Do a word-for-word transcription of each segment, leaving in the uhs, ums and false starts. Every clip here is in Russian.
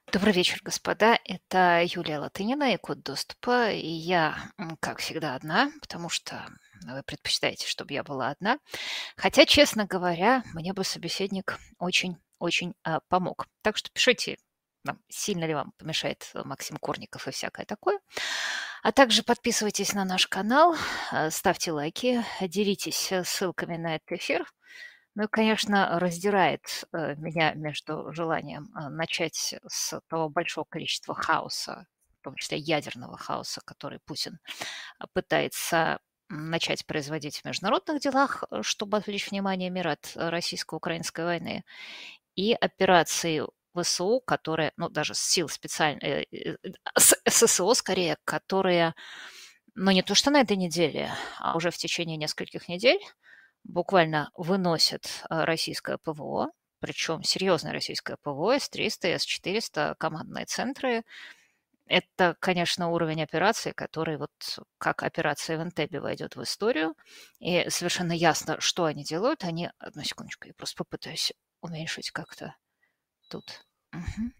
Добрый вечер, господа. Это Юлия Латынина и Код доступа. И я, м, как всегда, одна, потому что вы предпочитаете, чтобы я была одна. Хотя, честно говоря, мне бы собеседник очень-очень а, помог. Так что пишите нам, сильно ли вам помешает э, Максим Корников и всякое такое. А также подписывайтесь на наш канал, а, ставьте лайки, делитесь э, ссылками на этот эфир. Ну и, конечно, раздирает э, меня между желанием э, начать с того большого количества хаоса, в том числе ядерного хаоса, который Путин а, пытается м, начать производить в международных делах, э, чтобы отвлечь внимание мира от э, российско-украинской войны, и операции ВСУ, которые, ну, даже с сил специальных, э, э, с ССО скорее, которые, ну, не то что на этой неделе, а уже в течение нескольких недель буквально выносят а, российское ПВО, причем серьезное российское ПВО, С триста, С четыреста, командные центры. Это, конечно, уровень операции, который вот как операция в Энтебе войдет в историю. И совершенно ясно, что они делают. Они... Одну секундочку, я просто попытаюсь уменьшить как-то тут. Мгм.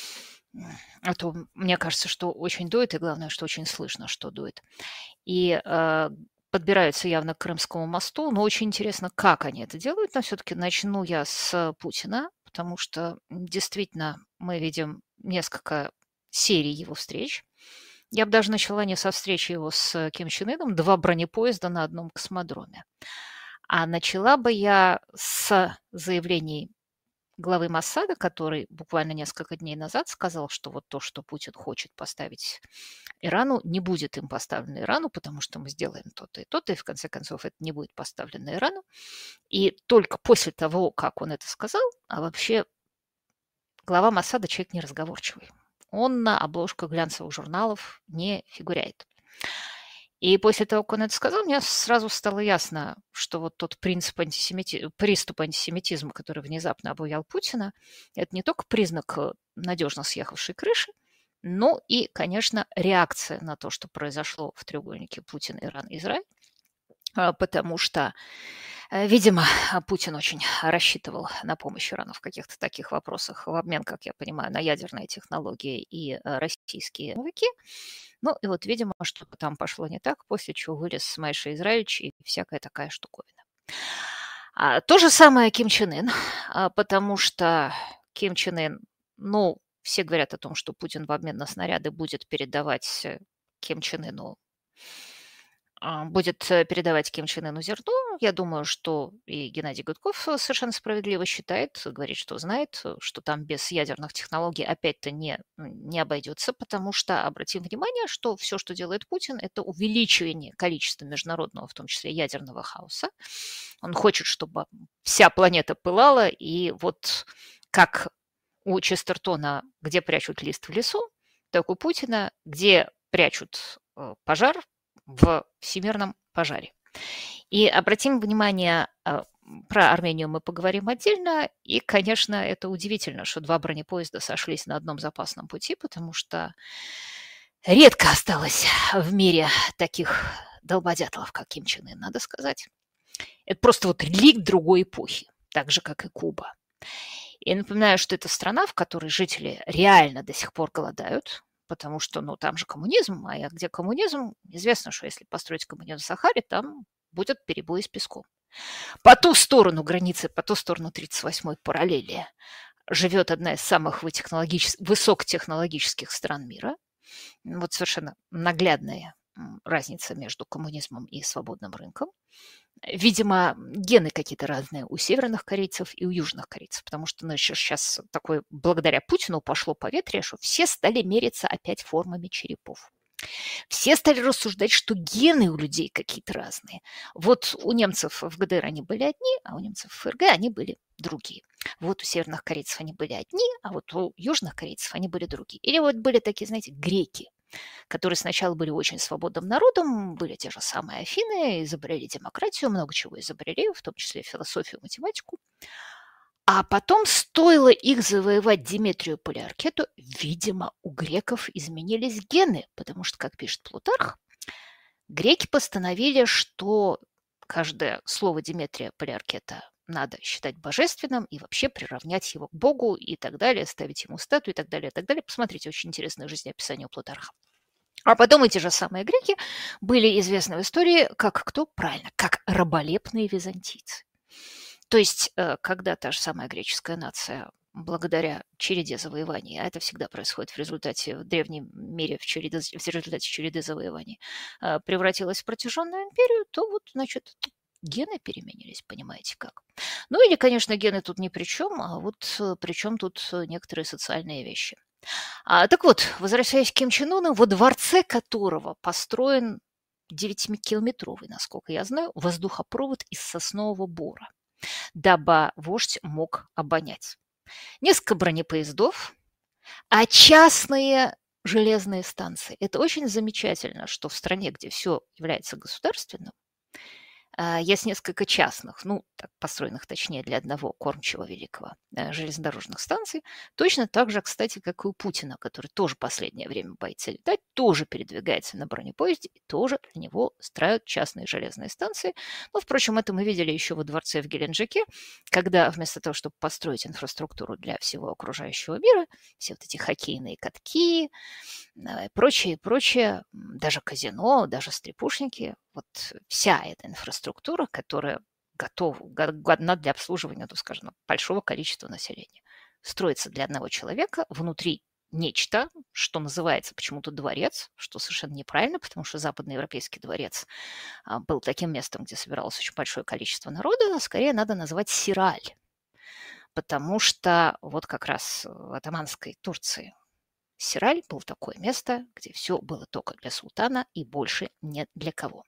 А то мне кажется, что очень дует, и главное, что очень слышно, что дует. И э, подбираются явно к Крымскому мосту, но очень интересно, как они это делают. Но все-таки начну я с Путина, потому что действительно мы видим несколько серий его встреч. Я бы даже начала не со встречи его с Ким Чен Ыном, два бронепоезда на одном космодроме. А начала бы я с заявлений главы Моссада, который буквально несколько дней назад сказал, что вот то, что Путин хочет поставить Ирану, не будет им поставлено Ирану, потому что мы сделаем то-то и то-то, и в конце концов это не будет поставлено Ирану. И только после того, как он это сказал, а вообще глава Моссада человек неразговорчивый. Он на обложках глянцевых журналов не фигуряет. И после того, как он это сказал, мне сразу стало ясно, что вот тот принцип антисемити... приступ антисемитизма, который внезапно обуял Путина, это не только признак э, надежно съехавшей крыши, но и, конечно, реакция на то, что произошло в треугольнике Путин, Иран, Израиль, а, потому что, э, видимо, Путин очень рассчитывал на помощь Ирану в каких-то таких вопросах в обмен, как я понимаю, на ядерные технологии и э, российские новики. Ну и вот, видимо, что-то там пошло не так, после чего вылез Майша Израильевич и всякая такая штуковина. А, то же самое Ким Чен Ын, а, потому что Ким Чен Ын, ну, все говорят о том, что Путин в обмен на снаряды будет передавать э, Ким Чен Ыну а, будет э, передавать Ким Чен Ыну зерно. Я думаю, что и Геннадий Гудков э, совершенно справедливо считает, говорит, что знает, э, что там без ядерных технологий опять-то не, не обойдется, потому что обратим внимание, что все, что делает Путин, это увеличивание количества международного, в том числе ядерного хаоса. Он хочет, чтобы вся планета пылала, и вот как у Честертона, где прячут лист в лесу, так у Путина, где прячут э, пожар, в всемирном пожаре. И обратим внимание, а, про Армению мы поговорим отдельно. И, конечно, это удивительно, что два бронепоезда сошлись на одном запасном пути, потому что редко осталось в мире таких долбодятлов, как Ким Чен Ын, надо сказать. Это просто вот реликт другой эпохи, так же, как и Куба. И напоминаю, что это страна, в которой жители реально до сих пор голодают, потому что, ну, там же коммунизм, а где коммунизм, известно, что если построить коммунизм в Сахаре, там будет перебой с песком. По ту сторону границы, по ту сторону тридцать восьмой параллели живет одна из самых высокотехнологических стран мира. Вот совершенно наглядная разница между коммунизмом и свободным рынком. Видимо, гены какие-то разные у северных корейцев и у южных корейцев, потому что ну, сейчас такое благодаря Путину пошло поветрие, что все стали мериться опять формами черепов. Все стали рассуждать, что гены у людей какие-то разные. Вот у немцев в ГДР они были одни, а у немцев в ФРГ они были другие. Вот у северных корейцев они были одни, а вот у южных корейцев они были другие. Или вот были такие, знаете, греки, которые сначала были очень свободным народом, были те же самые Афины, изобрели демократию, много чего изобрели, в том числе философию, математику. А потом, стоило их завоевать Диметрию Полиаркету, видимо, у греков изменились гены, потому что, как пишет Плутарх, греки постановили, что каждое слово Диметрия Полиаркета надо считать божественным и вообще приравнять его к Богу и так далее, ставить ему статую и так далее, и так далее. Посмотрите, очень интересное жизнеописание у Плутарха. А потом эти же самые греки были известны в истории как кто? Правильно, как раболепные византийцы. То есть, когда та же самая греческая нация благодаря череде завоеваний, а это всегда происходит в результате, в древнем мире, в, череде, в результате череды завоеваний, превратилась в протяженную империю, то вот, значит, гены переменились, понимаете как. Ну или, конечно, гены тут ни при чем, а вот при чем тут некоторые социальные вещи. А, так вот, возвращаясь к Ким Чен Ыну, во дворце которого построен девятикилометровый, насколько я знаю, воздухопровод из соснового бора, дабы вождь мог обонять. Несколько бронепоездов, а частные железные станции. Это очень замечательно, что в стране, где все является государственным, есть несколько частных, ну, так, построенных, точнее, для одного кормчего великого железнодорожных станций. Точно так же, кстати, как и у Путина, который тоже последнее время боится летать, тоже передвигается на бронепоезде, и тоже для него строят частные железные станции. Но, впрочем, это мы видели еще во дворце в Геленджике, когда вместо того, чтобы построить инфраструктуру для всего окружающего мира, все вот эти хоккейные катки, и прочее, прочее, даже казино, даже стрипушники, вот вся эта инфраструктура, которая готова, годна для обслуживания, ну, скажем, большого количества населения, строится для одного человека внутри нечто, что называется почему-то дворец, что совершенно неправильно, потому что западноевропейский дворец был таким местом, где собиралось очень большое количество народа, а скорее надо назвать сираль, потому что вот как раз в Отоманской Турции Сираль был такое место, где все было только для султана и больше не для кого.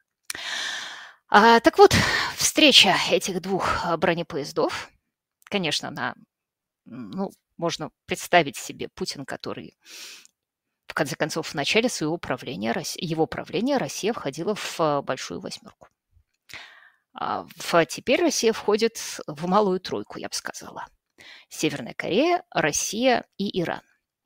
А, так вот, встреча этих двух бронепоездов, конечно, она, ну, можно представить себе Путин, который, в конце концов, в начале своего правления, его правления Россия входила в большую восьмерку. А в, теперь Россия входит в малую тройку, я бы сказала. Северная Корея, Россия и Иран.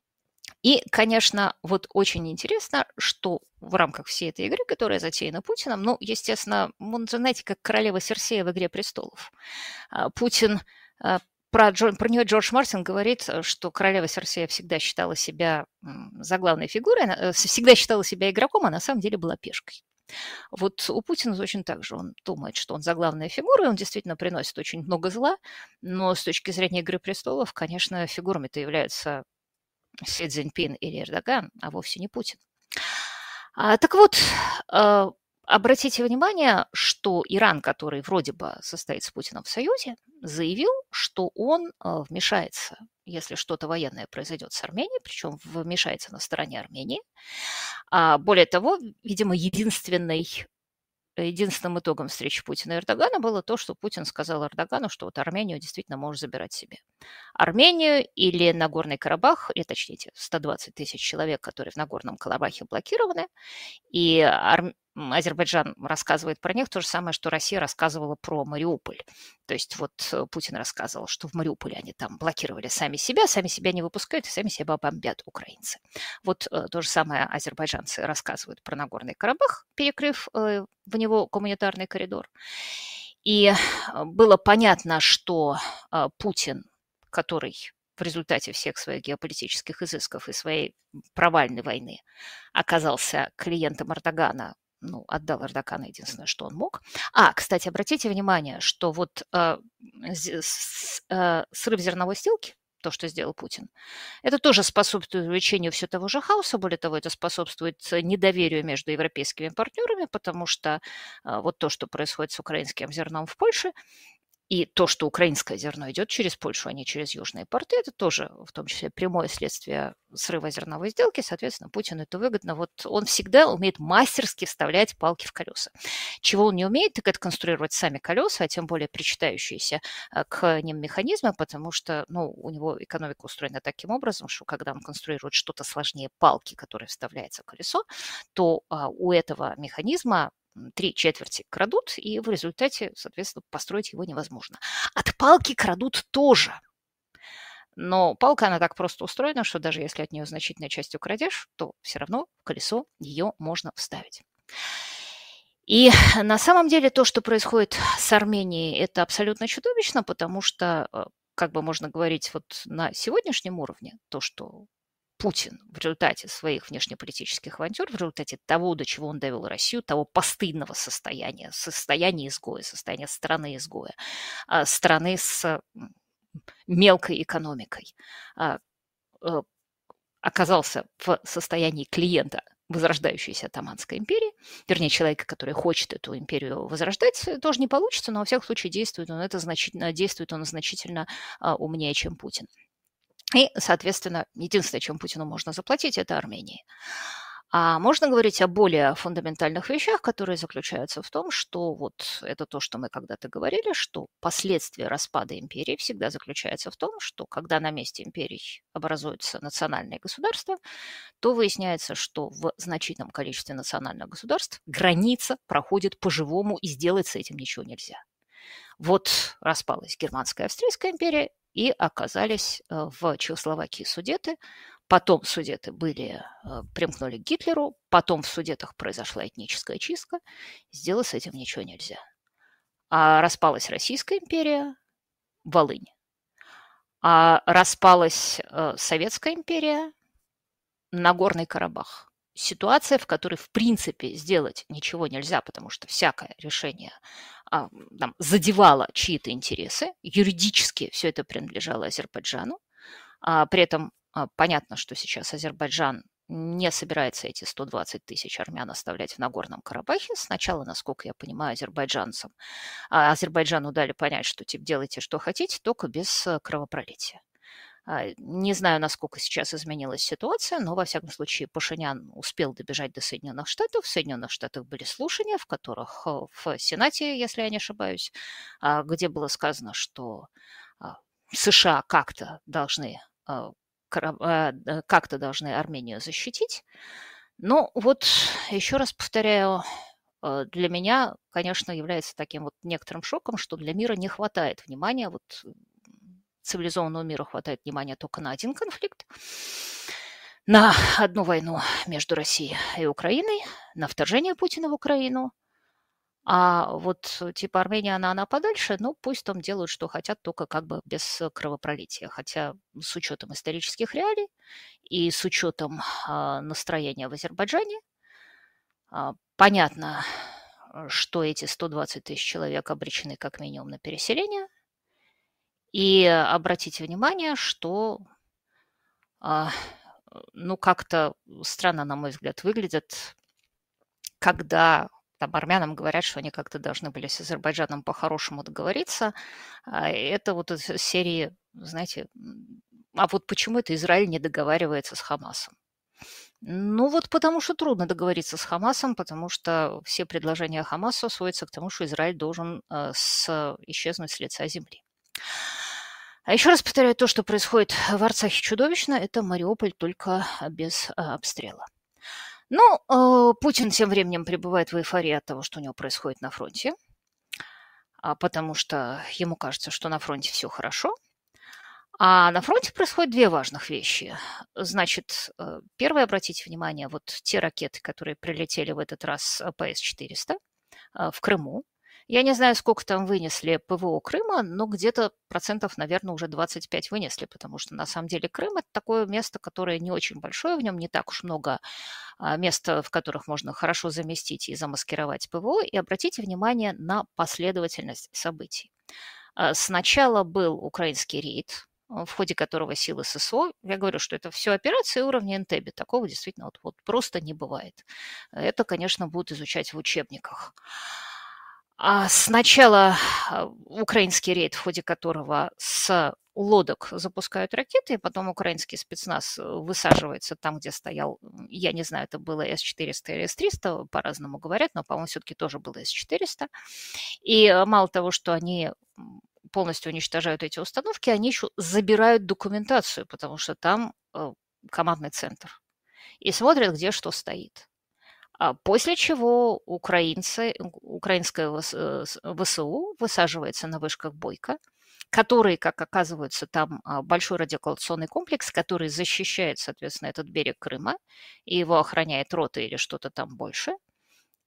И, конечно, вот очень интересно, что в рамках всей этой игры, которая затеяна Путиным, ну, естественно, он, знаете, как королева Серсея в «Игре престолов». Путин, про, про нее Джордж Мартин говорит, что королева Серсея всегда считала себя заглавной фигурой, всегда считала себя игроком, а на самом деле была пешкой. Вот у Путина точно так же. Он думает, что он заглавная фигура, и он действительно приносит очень много зла, но с точки зрения «Игры престолов», конечно, фигурами-то являются Си Цзиньпин или Эрдоган, а вовсе не Путин. А, так вот, э, обратите внимание, что Иран, который вроде бы состоит с Путиным в союзе, заявил, что он э, вмешается, если что-то военное произойдет с Арменией, причем вмешается на стороне Армении. А, более того, видимо, единственной Единственным итогом встречи Путина и Эрдогана было то, что Путин сказал Эрдогану, что вот Армению действительно можешь забирать себе. Армению или Нагорный Карабах, или точнее сто двадцать тысяч человек, которые в Нагорном Карабахе блокированы, и Ар... Азербайджан рассказывает про них то же самое, что Россия рассказывала про Мариуполь. То есть вот Путин рассказывал, что в Мариуполе они там блокировали сами себя, сами себя не выпускают и сами себя бомбят украинцы. Вот то же самое азербайджанцы рассказывают про Нагорный Карабах, перекрыв в него гуманитарный коридор. И было понятно, что Путин, который в результате всех своих геополитических изысков и своей провальной войны оказался клиентом Эрдогана, ну, отдал Эрдогану единственное, что он мог. А, кстати, обратите внимание, что вот э, с, э, срыв зерновой сделки, то, что сделал Путин, это тоже способствует увеличению все того же хаоса, более того, это способствует недоверию между европейскими партнерами, потому что э, вот то, что происходит с украинским зерном в Польше, и то, что украинское зерно идет через Польшу, а не через южные порты, это тоже в том числе прямое следствие срыва зерновой сделки. Соответственно, Путину это выгодно. Вот он всегда умеет мастерски вставлять палки в колеса. Чего он не умеет, так это конструировать сами колеса, а тем более причитающиеся к ним механизмы, потому что ну, у него экономика устроена таким образом, что когда он конструирует что-то сложнее палки, которая вставляется в колесо, то а, у этого механизма три четверти крадут, и в результате, соответственно, построить его невозможно. От палки крадут тоже. Но палка, она так просто устроена, что даже если от нее значительной частью крадешь, то все равно в колесо ее можно вставить. И на самом деле то, что происходит с Арменией, это абсолютно чудовищно, потому что, э, как бы можно говорить вот на сегодняшнем уровне, то, что Путин в результате своих внешнеполитических авантюр, в результате того, до чего он довел Россию, того постыдного состояния, состояния изгоя, состояния страны-изгоя, а, страны с м, мелкой экономикой, а, э, оказался в состоянии клиента возрождающейся Оттоманской империи, вернее, человека, который хочет эту империю возрождать, э, тоже не получится, но во всяком случае действует он, это значительно, действует он значительно а, умнее, чем Путин. И, соответственно, единственное, чем Путину можно заплатить, это Армении. А можно говорить о более фундаментальных вещах, которые заключаются в том, что вот это то, что мы когда-то говорили, что последствия распада империи всегда заключается в том, что когда на месте империй образуются национальные государства, то выясняется, что в значительном количестве национальных государств граница проходит по-живому, и сделать с этим ничего нельзя. Вот распалась Германская и Австрийская империя, и оказались э, в Чехословакии Судеты. Потом Судеты были, э, примкнули к Гитлеру, потом в Судетах произошла этническая чистка. Сделать с этим ничего нельзя. А распалась Российская империя, Волынь. А распалась э, Советская империя, Нагорный Карабах. Ситуация, в которой, в принципе, сделать ничего нельзя, потому что всякое решение а, там, задевало чьи-то интересы. Юридически все это принадлежало Азербайджану. А, при этом а, понятно, что сейчас Азербайджан не собирается эти сто двадцать тысяч армян оставлять в Нагорном Карабахе. Сначала, насколько я понимаю, азербайджанцам, а Азербайджану дали понять, что типа делайте, что хотите, только без кровопролития. Не знаю, насколько сейчас изменилась ситуация, но, во всяком случае, Пашинян успел добежать до Соединенных Штатов. В Соединенных Штатах были слушания, в которых в Сенате, если я не ошибаюсь, где было сказано, что США как-то должны, как-то должны Армению защитить. Но вот, еще раз повторяю, для меня, конечно, является таким вот некоторым шоком, что для мира не хватает внимания вот цивилизованному миру хватает внимания только на один конфликт, на одну войну между Россией и Украиной, на вторжение Путина в Украину. А вот типа Армения, она, она подальше, ну пусть там делают, что хотят, только как бы без кровопролития. Хотя с учетом исторических реалий и с учетом а, настроения в Азербайджане, а, понятно, что эти сто двадцать тысяч человек обречены как минимум на переселение. И обратите внимание, что, а, ну, как-то странно, на мой взгляд, выглядит, когда там армянам говорят, что они как-то должны были с Азербайджаном по-хорошему договориться. А это вот из серии, знаете, а вот почему это Израиль не договаривается с Хамасом? Ну вот потому что трудно договориться с Хамасом, потому что все предложения Хамаса сводятся к тому, что Израиль должен э, с, исчезнуть с лица земли. А еще раз повторяю, то, что происходит в Арцахе, чудовищно. Это Мариуполь, только без а, обстрела. Ну, э, Путин тем временем пребывает в эйфории от того, что у него происходит на фронте, а, потому что ему кажется, что на фронте все хорошо. А на фронте происходят две важных вещи. Значит, э, первое, обратите внимание, вот те ракеты, которые прилетели в этот раз по С четыреста э, в Крыму. Я не знаю, сколько там вынесли ПВО Крыма, но где-то процентов, наверное, уже двадцать пять вынесли, потому что на самом деле Крым – это такое место, которое не очень большое, в нем не так уж много а, мест, в которых можно хорошо заместить и замаскировать ПВО. И обратите внимание на последовательность событий. А, Сначала был украинский рейд, в ходе которого силы ССО, я говорю, что это все операции уровня Энтебе, такого действительно вот, вот просто не бывает. Это, конечно, будут изучать в учебниках. А сначала украинский рейд, в ходе которого с лодок запускают ракеты, и потом украинский спецназ высаживается там, где стоял, я не знаю, это было С четыреста или С триста, по-разному говорят, но, по-моему, все-таки тоже было С четыреста. И мало того, что они полностью уничтожают эти установки, они еще забирают документацию, потому что там командный центр, и смотрят, где что стоит. После чего украинцы, украинское ВСУ высаживается на вышках Бойко, который, как оказывается, там большой радиолокационный комплекс, который защищает, соответственно, этот берег Крыма, и его охраняет рота или что-то там больше.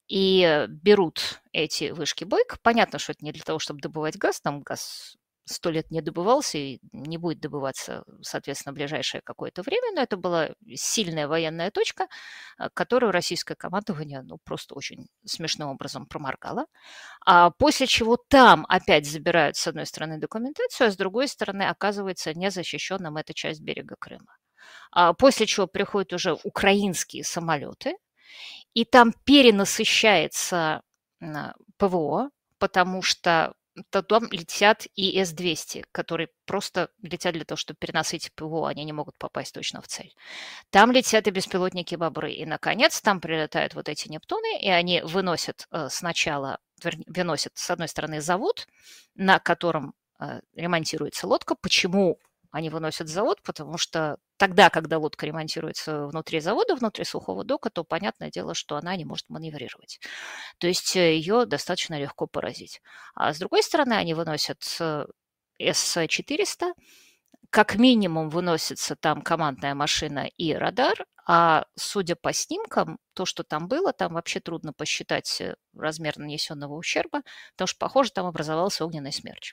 и берут эти вышки Бойко. Понятно, что это не для того, чтобы добывать газ, там газ сто лет не добывался и не будет добываться, соответственно, в ближайшее какое-то время, но это была сильная военная точка, которую российское командование ну, просто очень смешным образом проморгало. А после чего там опять забирают, с одной стороны, документацию, а с другой стороны, оказывается незащищенным эта часть берега Крыма. А после чего приходят уже украинские самолеты, и там перенасыщается ПВО, потому что там летят и эс двести, которые просто летят для того, чтобы переносить ПВО, они не могут попасть точно в цель. Там летят и беспилотники «Бобры». И, наконец, там прилетают вот эти «Нептуны», и они выносят э, сначала, вернее, выносят, с одной стороны, завод, на котором э, ремонтируется лодка. Почему они выносят завод? Потому что тогда, когда лодка ремонтируется внутри завода, внутри сухого дока, то понятное дело, что она не может маневрировать. То есть ее достаточно легко поразить. А с другой стороны, они выносят эс четыреста, как минимум выносится там командная машина и радар, а судя по снимкам, то, что там было, там вообще трудно посчитать размер нанесенного ущерба, потому что, похоже, там образовался огненный смерч.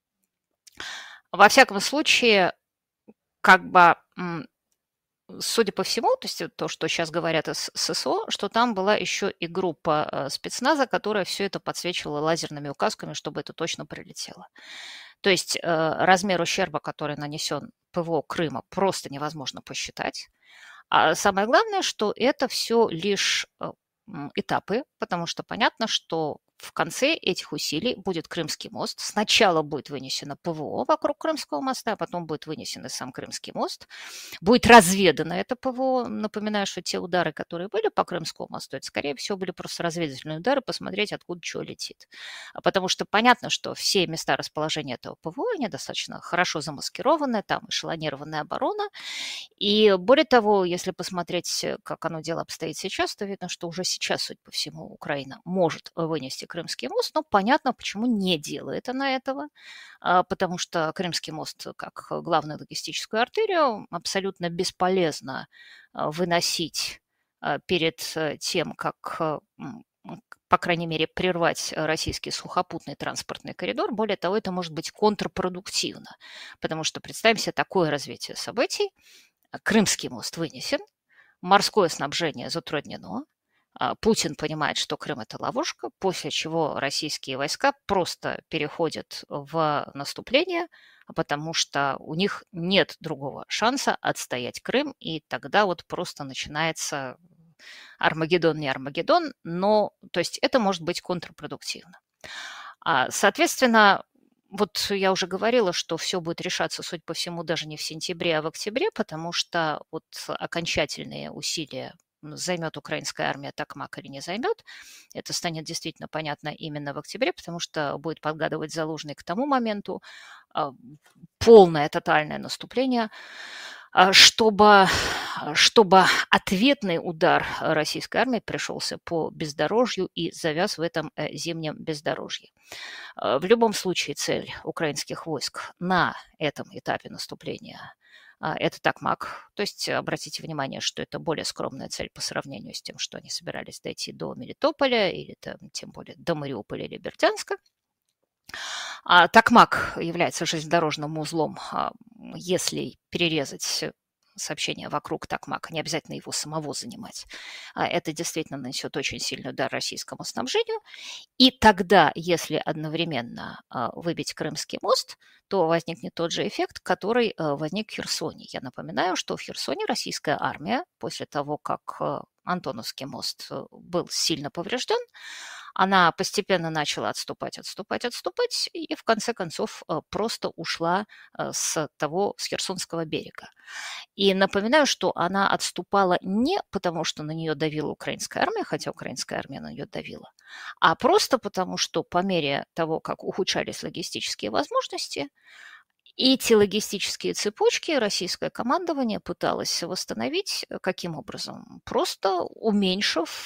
Во всяком случае, как бы, судя по всему, то есть то, что сейчас говорят из ССО, что там была еще и группа спецназа, которая все это подсвечивала лазерными указками, чтобы это точно прилетело. То есть размер ущерба, который нанесен ПВО Крыма, просто невозможно посчитать. А самое главное, что это все лишь этапы, потому что понятно, что в конце этих усилий будет Крымский мост. Сначала будет вынесено ПВО вокруг Крымского моста, а потом будет вынесен и сам Крымский мост. Будет разведано это ПВО. Напоминаю, что те удары, которые были по Крымскому мосту, это, скорее всего, были просто разведывательные удары, посмотреть, откуда что летит. Потому что понятно, что все места расположения этого ПВО, они достаточно хорошо замаскированы, там эшелонированная оборона. И более того, если посмотреть, как оно дело обстоит сейчас, то видно, что уже сейчас, судя по всему, Украина может вынести Крымский мост, но понятно, почему не делает она этого, потому что Крымский мост, как главную логистическую артерию, абсолютно бесполезно выносить перед тем, как, по крайней мере, прервать российский сухопутный транспортный коридор. Более того, это может быть контрпродуктивно, потому что представим себе такое развитие событий. Крымский мост вынесен, морское снабжение затруднено, Путин понимает, что Крым – это ловушка, после чего российские войска просто переходят в наступление, потому что у них нет другого шанса отстоять Крым, и тогда вот просто начинается Армагеддон, не Армагеддон, но то есть это может быть контрпродуктивно. Соответственно, вот я уже говорила, что все будет решаться, судя по всему, даже не в сентябре, а в октябре, потому что вот окончательные усилия займет украинская армия Токмак или не займет, это станет действительно понятно именно в октябре, потому что будет подгадывать Залужный к тому моменту полное тотальное наступление, чтобы, чтобы ответный удар российской армии пришелся по бездорожью и завяз в этом зимнем бездорожье. В любом случае цель украинских войск на этом этапе наступления – это Токмак. То есть обратите внимание, что это более скромная цель по сравнению с тем, что они собирались дойти до Мелитополя или там, тем более до Мариуполя или Бердянска. А Токмак является железнодорожным узлом, если перерезать сообщения вокруг Токмака, не обязательно его самого занимать. Это действительно нанесет очень сильный удар российскому снабжению. И тогда, если одновременно выбить Крымский мост, то возникнет тот же эффект, который возник в Херсоне. Я напоминаю, что в Херсоне российская армия, после того, как Антоновский мост был сильно поврежден, она постепенно начала отступать, отступать, отступать, и в конце концов просто ушла с того, с Херсонского берега. И напоминаю, что она отступала не потому, что на нее давила украинская армия, хотя украинская армия на нее давила, а просто потому, что по мере того, как ухудшались логистические возможности, эти логистические цепочки российское командование пыталось восстановить каким образом? Просто уменьшив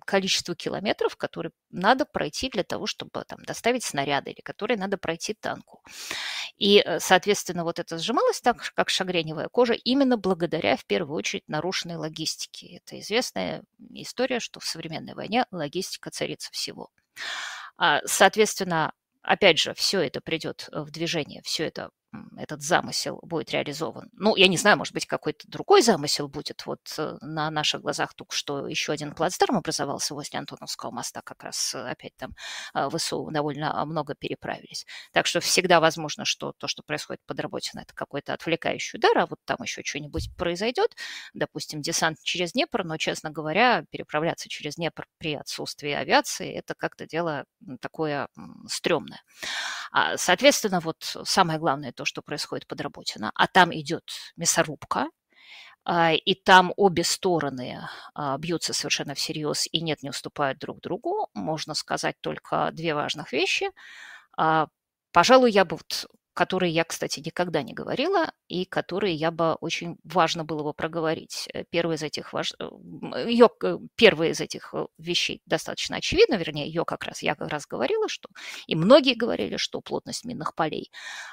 количество километров, которые надо пройти для того, чтобы там доставить снаряды, или которые надо пройти танку. И, соответственно, вот это сжималось так, как шагреневая кожа, именно благодаря, в первую очередь, нарушенной логистике. Это известная история, что в современной войне логистика царица всего. Соответственно, опять же, все это придет в движение, все это, этот замысел будет реализован. Ну, я не знаю, может быть, какой-то другой замысел будет. Вот на наших глазах только что еще один плацдарм образовался возле Антоновского моста, как раз опять там ВСУ довольно много переправились. Так что всегда возможно, что то, что происходит под Работино, это какой-то отвлекающий удар, а вот там еще что-нибудь произойдет, допустим, десант через Днепр, но, честно говоря, переправляться через Днепр при отсутствии авиации, это как-то дело такое стрёмное. Соответственно, вот самое главное то, что происходит под Работино, а там идет мясорубка, и там обе стороны бьются совершенно всерьез и нет, не уступают друг другу, можно сказать только две важных вещи. Пожалуй, я бы вот, которые я, кстати, никогда не говорила, и которые я бы очень важно было бы проговорить. Первая из этих, важ... ее, первая из этих вещей достаточно очевидна, вернее, ее как раз, я как раз говорила, что, и многие говорили, что плотность минных полей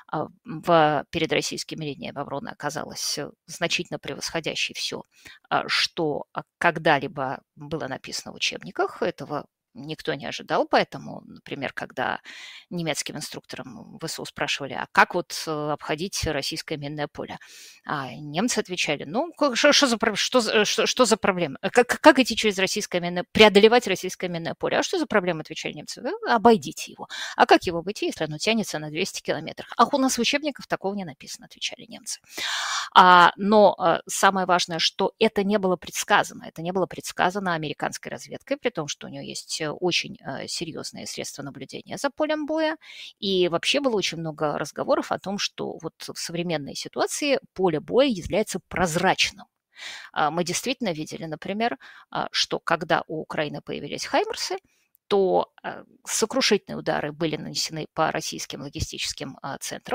в, перед российскими линиями обороны оказалась значительно превосходящей все, что когда-либо было написано в учебниках. Этого никто не ожидал, поэтому, например, когда немецким инструкторам ВСУ спрашивали, а как вот обходить российское минное поле, а немцы отвечали, ну, что, что, за, что, что, что за проблема? Как, как идти через российское минное, преодолевать российское минное поле? А что за проблема, отвечали немцы? Обойдите его. А как его обойти, если оно тянется на двести километров? Ах, у нас в учебниках такого не написано, отвечали немцы. А, но а, самое важное, что это не было предсказано. Это не было предсказано американской разведкой, при том, что у нее есть очень а, серьезные средства наблюдения за полем боя. И вообще было очень много разговоров о том, что вот в современной ситуации поле боя является прозрачным. А, мы действительно видели, например, а, что когда у Украины появились хаймерсы, то а, сокрушительные удары были нанесены по российским логистическим а, центрам,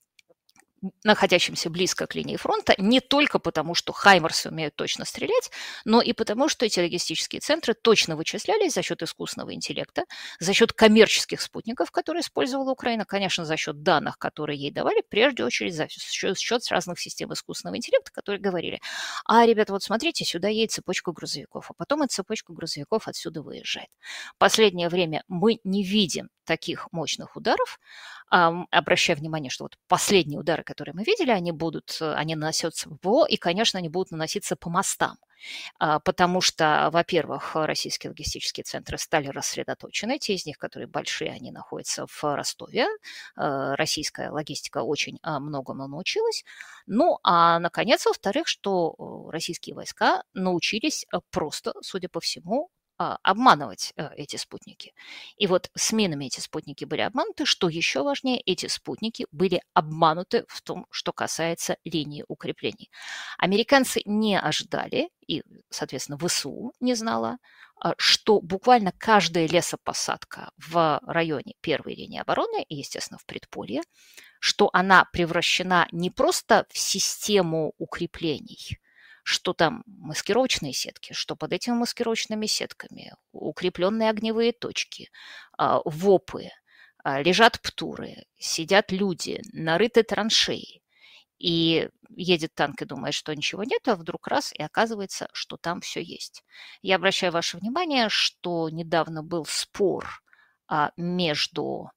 находящимся близко к линии фронта, не только потому, что хаймерсы умеют точно стрелять, но и потому, что эти логистические центры точно вычислялись за счет искусственного интеллекта, за счет коммерческих спутников, которые использовала Украина, конечно, за счет данных, которые ей давали, прежде очередь за счет, счет разных систем искусственного интеллекта, которые говорили, а, ребята, вот смотрите, сюда едет цепочка грузовиков, а потом эта цепочка грузовиков отсюда выезжает. Последнее время мы не видим таких мощных ударов, обращая внимание, что вот последние удары, которые мы видели, они будут, они наносятся в ПВО, и, конечно, они будут наноситься по мостам, потому что, во-первых, российские логистические центры стали рассредоточены, те из них, которые большие, они находятся в Ростове, российская логистика очень многому научилась, ну, а, наконец, во-вторых, что российские войска научились просто, судя по всему, обманывать эти спутники. И вот с минами эти спутники были обмануты. Что еще важнее, эти спутники были обмануты в том, что касается линии укреплений. Американцы не ожидали, и, соответственно, ВСУ не знала, что буквально каждая лесопосадка в районе первой линии обороны, и, естественно, в предполье, что она превращена не просто в систему укреплений, что там маскировочные сетки, что под этими маскировочными сетками укрепленные огневые точки, ВОПы, лежат птуры, сидят люди, нарыты траншеи. И едет танк и думает, что ничего нет, а вдруг раз, и оказывается, что там все есть. Я обращаю ваше внимание, что недавно был спор между...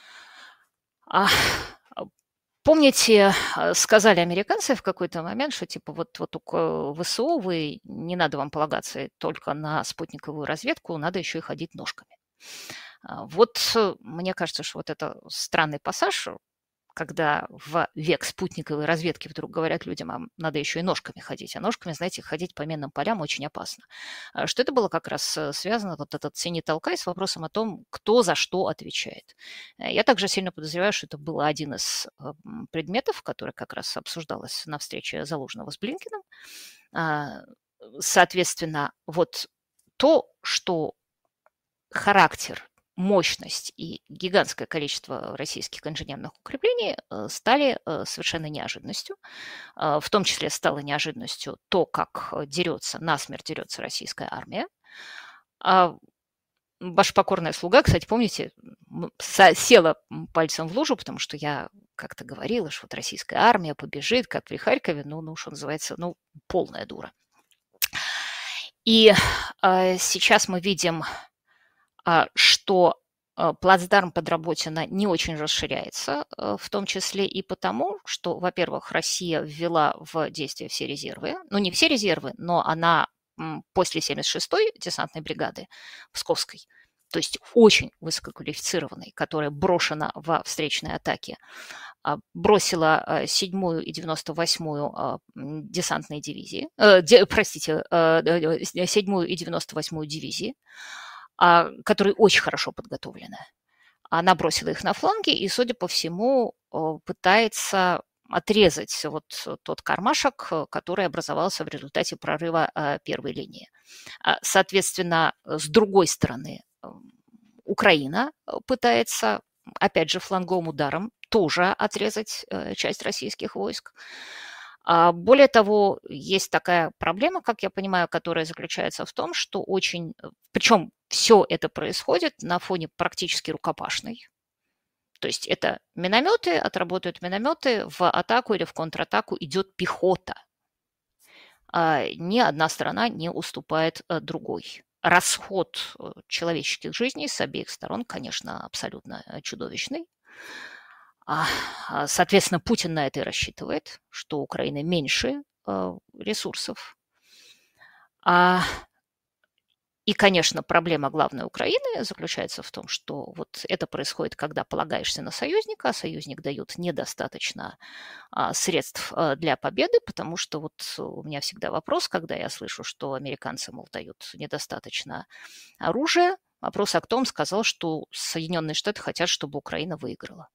Помните, сказали американцы в какой-то момент, что типа вот, вот у ВСУ вы, не надо вам полагаться только на спутниковую разведку, надо еще и ходить ножками. Вот мне кажется, что вот это странный пассаж, когда в век спутниковой разведки вдруг говорят людям, а надо еще и ножками ходить. А ножками, знаете, ходить по минным полям очень опасно. Что это было как раз связано, вот этот «тяни толкай», с вопросом о том, кто за что отвечает. Я также сильно подозреваю, что это был один из предметов, который как раз обсуждалось на встрече Залужного с Блинкиным. Соответственно, вот то, что характер, мощность и гигантское количество российских инженерных укреплений стали совершенно неожиданностью. В том числе стало неожиданностью то, как дерется, насмерть дерется российская армия. А ваша покорная слуга, кстати, помните, села пальцем в лужу, потому что я как-то говорила, что вот российская армия побежит, как при Харькове, ну, ну что называется, ну, полная дура. И э, сейчас мы видим, э, что э, плацдарм Подработина не очень расширяется, э, в том числе и потому, что, во-первых, Россия ввела в действие все резервы, ну, не все резервы, но она м, после семьдесят шестой десантной бригады Псковской, то есть очень высококвалифицированной, которая брошена во встречной атаке, бросила седьмую и девяносто восьмую десантные дивизии, э, де, простите, э, седьмую и девяносто восьмую дивизии, э, которые очень хорошо подготовлены. Она бросила их на фланги и, судя по всему, пытается отрезать вот тот кармашек, который образовался в результате прорыва первой линии. Соответственно, с другой стороны, Украина пытается, опять же, фланговым ударом тоже отрезать часть российских войск. Более того, есть такая проблема, как я понимаю, которая заключается в том, что очень... Причем все это происходит на фоне практически рукопашной. То есть это минометы, отработают минометы, в атаку или в контратаку идет пехота. Ни одна страна не уступает другой. Расход человеческих жизней с обеих сторон, конечно, абсолютно чудовищный. Соответственно, Путин на это и рассчитывает, что у Украины меньше ресурсов. И, конечно, проблема главной Украины заключается в том, что вот это происходит, когда полагаешься на союзника, а союзник дает недостаточно а, средств а, для победы, потому что вот у меня всегда вопрос, когда я слышу, что американцы, мол, дают недостаточно оружия, вопрос о том сказал, что Соединенные Штаты хотят, чтобы Украина выиграла.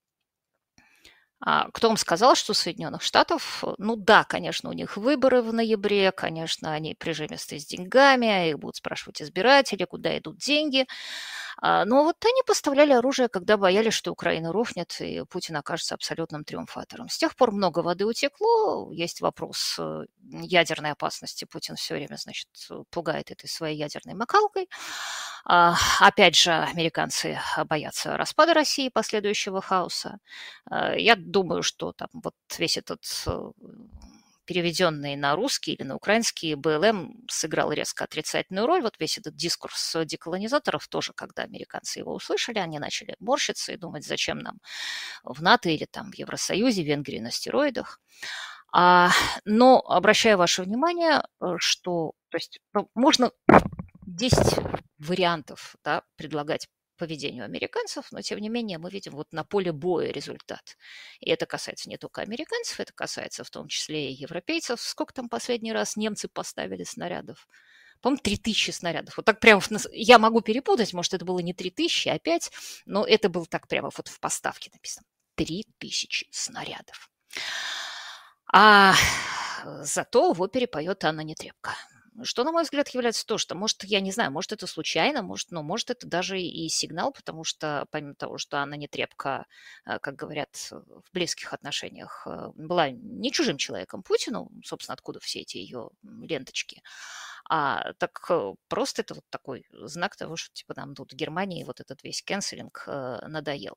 А кто вам сказал, что Соединенных Штатов, ну да, конечно, у них выборы в ноябре, конечно, они прижимистые с деньгами, их будут спрашивать избиратели, куда идут деньги. Но вот они поставляли оружие, когда боялись, что Украина рухнет, и Путин окажется абсолютным триумфатором. С тех пор много воды утекло, есть вопрос ядерной опасности. Путин все время, значит, пугает этой своей ядерной макалкой. Опять же, американцы боятся распада России, последующего хаоса. Я думаю, что там вот весь этот переведенный на русский или на украинский БЛМ сыграл резко отрицательную роль. Вот весь этот дискурс деколонизаторов тоже, когда американцы его услышали, они начали морщиться и думать, зачем нам в НАТО или там в Евросоюзе, Венгрии на стероидах. А, но обращаю ваше внимание, что то есть, ну, можно десять вариантов, да, предлагать поведению американцев, но тем не менее мы видим вот на поле боя результат. И это касается не только американцев, это касается в том числе и европейцев. Сколько там последний раз немцы поставили снарядов? По-моему, три тысячи снарядов. Вот так прямо, я могу перепутать, может, это было не три тысячи, а пять, но это было так прямо вот в поставке написано. три тысячи снарядов. А зато в опере поет Анна Нетребко. Что, на мой взгляд, является то, что, может, я не знаю, может, это случайно, может, но может, это даже и сигнал, потому что, помимо того, что Анна Нетребко, как говорят, в близких отношениях была не чужим человеком Путину, собственно, откуда все эти ее ленточки, а так просто это вот такой знак того, что, типа, нам тут в Германии вот этот весь кэнселинг надоел.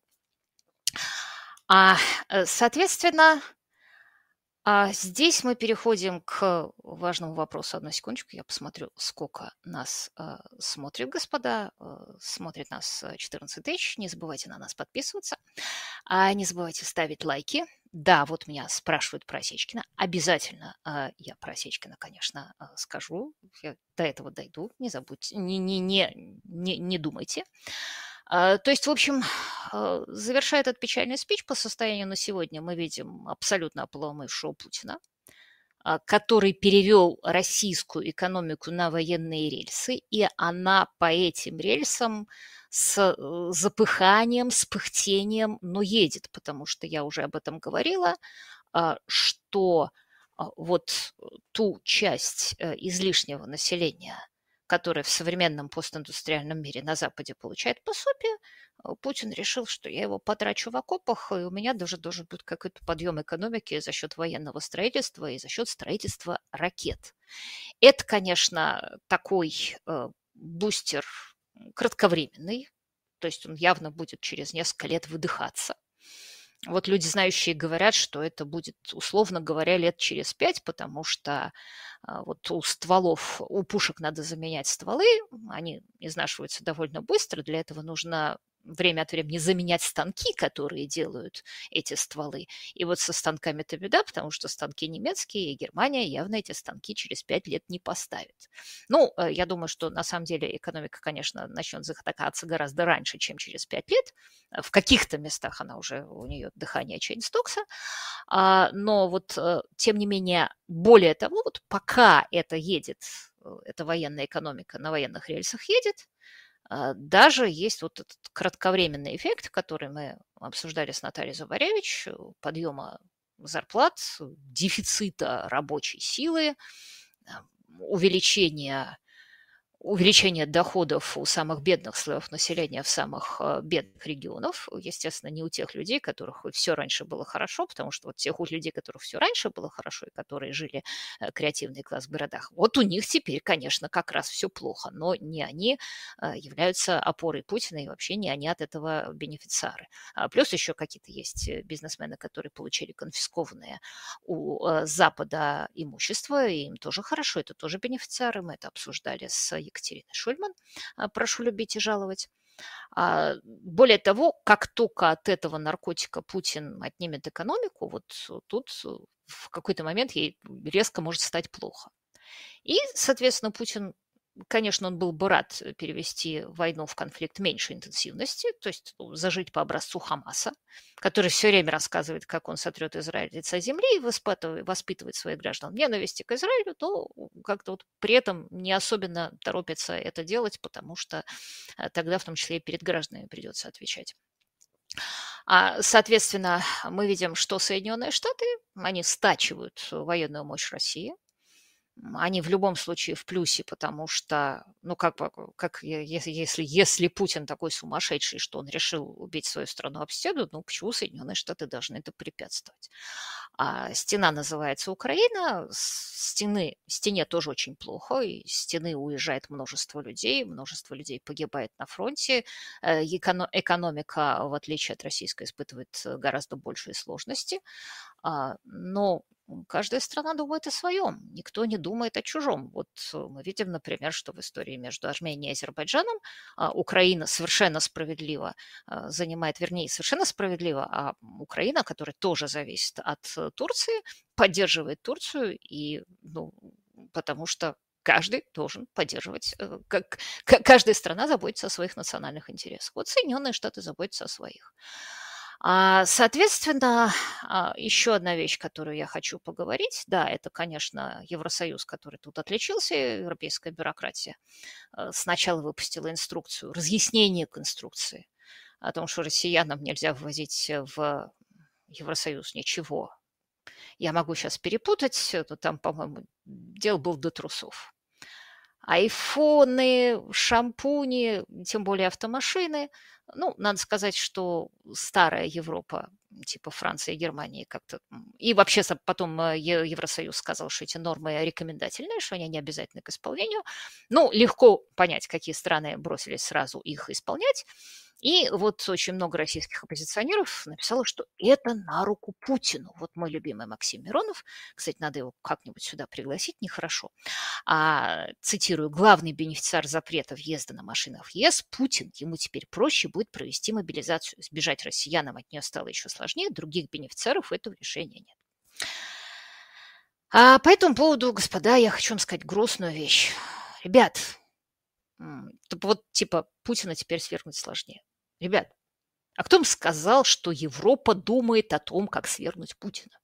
А, соответственно, А здесь мы переходим к важному вопросу. Одну секундочку, я посмотрю, сколько нас э, смотрит, господа. Э, смотрит нас четырнадцать тысяч. Не забывайте на нас подписываться. А не забывайте ставить лайки. Да, вот меня спрашивают про Осечкина. Обязательно э, я про Осечкина, конечно, э, скажу. Я до этого дойду. Не забудьте, не, не, не, не, не думайте. То есть, в общем, завершая этот печальный спич по состоянию на сегодня, мы видим абсолютно ополоумевшего Путина, который перевел российскую экономику на военные рельсы, и она по этим рельсам с запыханием, с пыхтением, но едет, потому что я уже об этом говорила, что вот ту часть излишнего населения, который в современном постиндустриальном мире на Западе получает пособие, Путин решил, что я его потрачу в окопах, и у меня даже должен быть какой-то подъем экономики за счет военного строительства и за счет строительства ракет. Это, конечно, такой бустер кратковременный, то есть он явно будет через несколько лет выдыхаться. Вот люди, знающие, говорят, что это будет, условно говоря, лет через пять, потому что а, вот у стволов, у пушек надо заменять стволы, они изнашиваются довольно быстро, для этого нужно время от времени заменять станки, которые делают эти стволы. И вот со станками-то беда, потому что станки немецкие, и Германия явно эти станки через пять лет не поставит. Ну, э, я думаю, что на самом деле экономика, конечно, начнет затыкаться гораздо раньше, чем через пять лет. В каких-то местах она уже, у нее дыхание Чейнстокса. А, но вот, э, тем не менее, более того, вот пока это едет, э, эта военная экономика на военных рельсах едет, а, даже есть вот этот кратковременный эффект, который мы обсуждали с Натальей Зубаревич, э, подъема зарплат, дефицита рабочей силы, а, увеличения увеличение доходов у самых бедных слоев населения в самых э, бедных регионах. Естественно, не у тех людей, которых все раньше было хорошо, потому что вот тех у людей, которых все раньше было хорошо, и которые жили э, креативный класс в городах, вот у них теперь, конечно, как раз все плохо, но не они э, являются опорой Путина, и вообще не они от этого бенефициары. А плюс еще какие-то есть э, бизнесмены, которые получили конфискованные у э, Запада имущество, и им тоже хорошо, это тоже бенефициары, мы это обсуждали с Екатериной Шульман, а, прошу любить и жаловать. А, более того, как только от этого наркотика Путин отнимет экономику, вот тут в какой-то момент ей резко может стать плохо. И, соответственно, Путин, конечно, он был бы рад перевести войну в конфликт меньшей интенсивности, то есть ну, зажить по образцу Хамаса, который все время рассказывает, как он сотрет Израиль с лица земли и воспитывает, воспитывает своих граждан в ненависти к Израилю, то как-то вот при этом не особенно торопится это делать, потому что э, тогда в том числе и перед гражданами придется отвечать. А, соответственно, мы видим, что Соединенные Штаты, они стачивают военную мощь России, они в любом случае в плюсе, потому что, ну, как бы, как если, если, если Путин такой сумасшедший, что он решил убить свою страну об стену, ну, почему Соединенные Штаты должны это препятствовать? А стена называется Украина, с стены, стене тоже очень плохо, и с стены уезжает множество людей, множество людей погибает на фронте, э, эконо- экономика, в отличие от российской, испытывает э, гораздо большие сложности, а, но каждая страна думает о своем, никто не думает о чужом. Вот э, мы видим, например, что в истории между Арменией и Азербайджаном а, Украина совершенно справедливо а, занимает, вернее, совершенно справедливо, а Украина, которая тоже зависит от э, Турции, поддерживает Турцию, и, ну, потому что каждый должен поддерживать, э, как, к- каждая страна заботится о своих национальных интересах. Вот Соединенные Штаты заботятся о своих. А, соответственно, а, еще одна вещь, которую я хочу поговорить, да, это, конечно, Евросоюз, который тут отличился, европейская бюрократия, э, сначала выпустила инструкцию, разъяснение к инструкции о том, что россиянам нельзя ввозить в Евросоюз ничего. Я могу сейчас перепутать, но там, по-моему, дело был до трусов. Айфоны, шампуни, тем более автомашины. Ну, надо сказать, что старая Европа, типа Франции и Германии, как-то... И вообще потом э, Е- Евросоюз сказал, что эти нормы рекомендательные, что они не обязательны к исполнению. Ну, легко понять, какие страны бросились сразу их исполнять. И вот очень много российских оппозиционеров написало, что это на руку Путину. Вот мой любимый Максим Миронов, кстати, надо его как-нибудь сюда пригласить, нехорошо. А, цитирую, главный бенефициар запрета въезда на машинах в ЕС – Путин. Ему теперь проще будет провести мобилизацию. Сбежать россиянам от нее стало еще сложнее, других бенефициаров этого решения нет. А по этому поводу, господа, я хочу вам сказать грустную вещь. Ребят, вот типа Путина теперь свергнуть сложнее. Ребят, а кто им сказал, что Европа думает о том, как свергнуть Путина?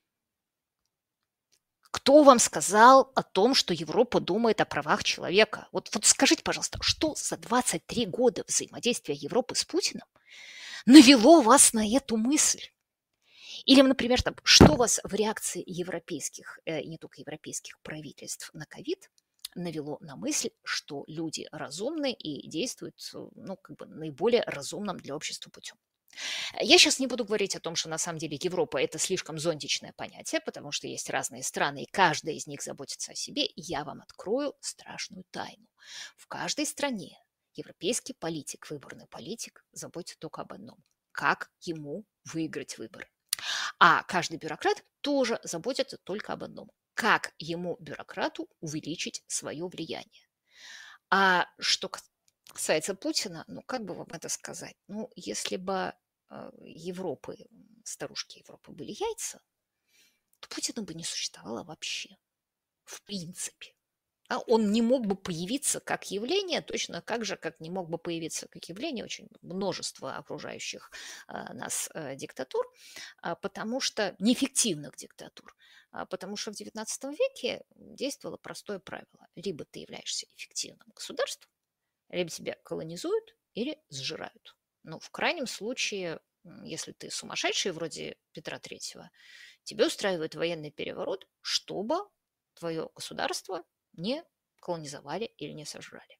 Кто вам сказал о том, что Европа думает о правах человека? Вот, вот скажите, пожалуйста, что за двадцать три года взаимодействия Европы с Путиным навело вас на эту мысль? Или, например, там, что вас в реакции европейских, э, и не только европейских правительств на ковид навело на мысль, что люди разумны и действуют, ну, как бы наиболее разумным для общества путем? Я сейчас не буду говорить о том, что на самом деле Европа – это слишком зонтичное понятие, потому что есть разные страны, и каждая из них заботится о себе. И я вам открою страшную тайну. В каждой стране европейский политик, выборный политик, заботится только об одном – как ему выиграть выборы. А каждый бюрократ тоже заботится только об одном – как ему, бюрократу, увеличить свое влияние. А что касается Путина, ну как бы вам это сказать? Ну, если бы э, Европы, старушки Европы были яйца, то Путина бы не существовало вообще, в принципе. А он не мог бы появиться как явление, точно так же, как не мог бы появиться как явление очень множество окружающих э, нас э, диктатур, а, потому что неэффективных диктатур. А, потому что в девятнадцатом веке действовало простое правило. Либо ты являешься эффективным государством, либо тебя колонизуют или сжирают. Ну, в крайнем случае, если ты сумасшедший, вроде Петра Третьего, тебе устраивают военный переворот, чтобы твое государство не колонизовали или не сожрали.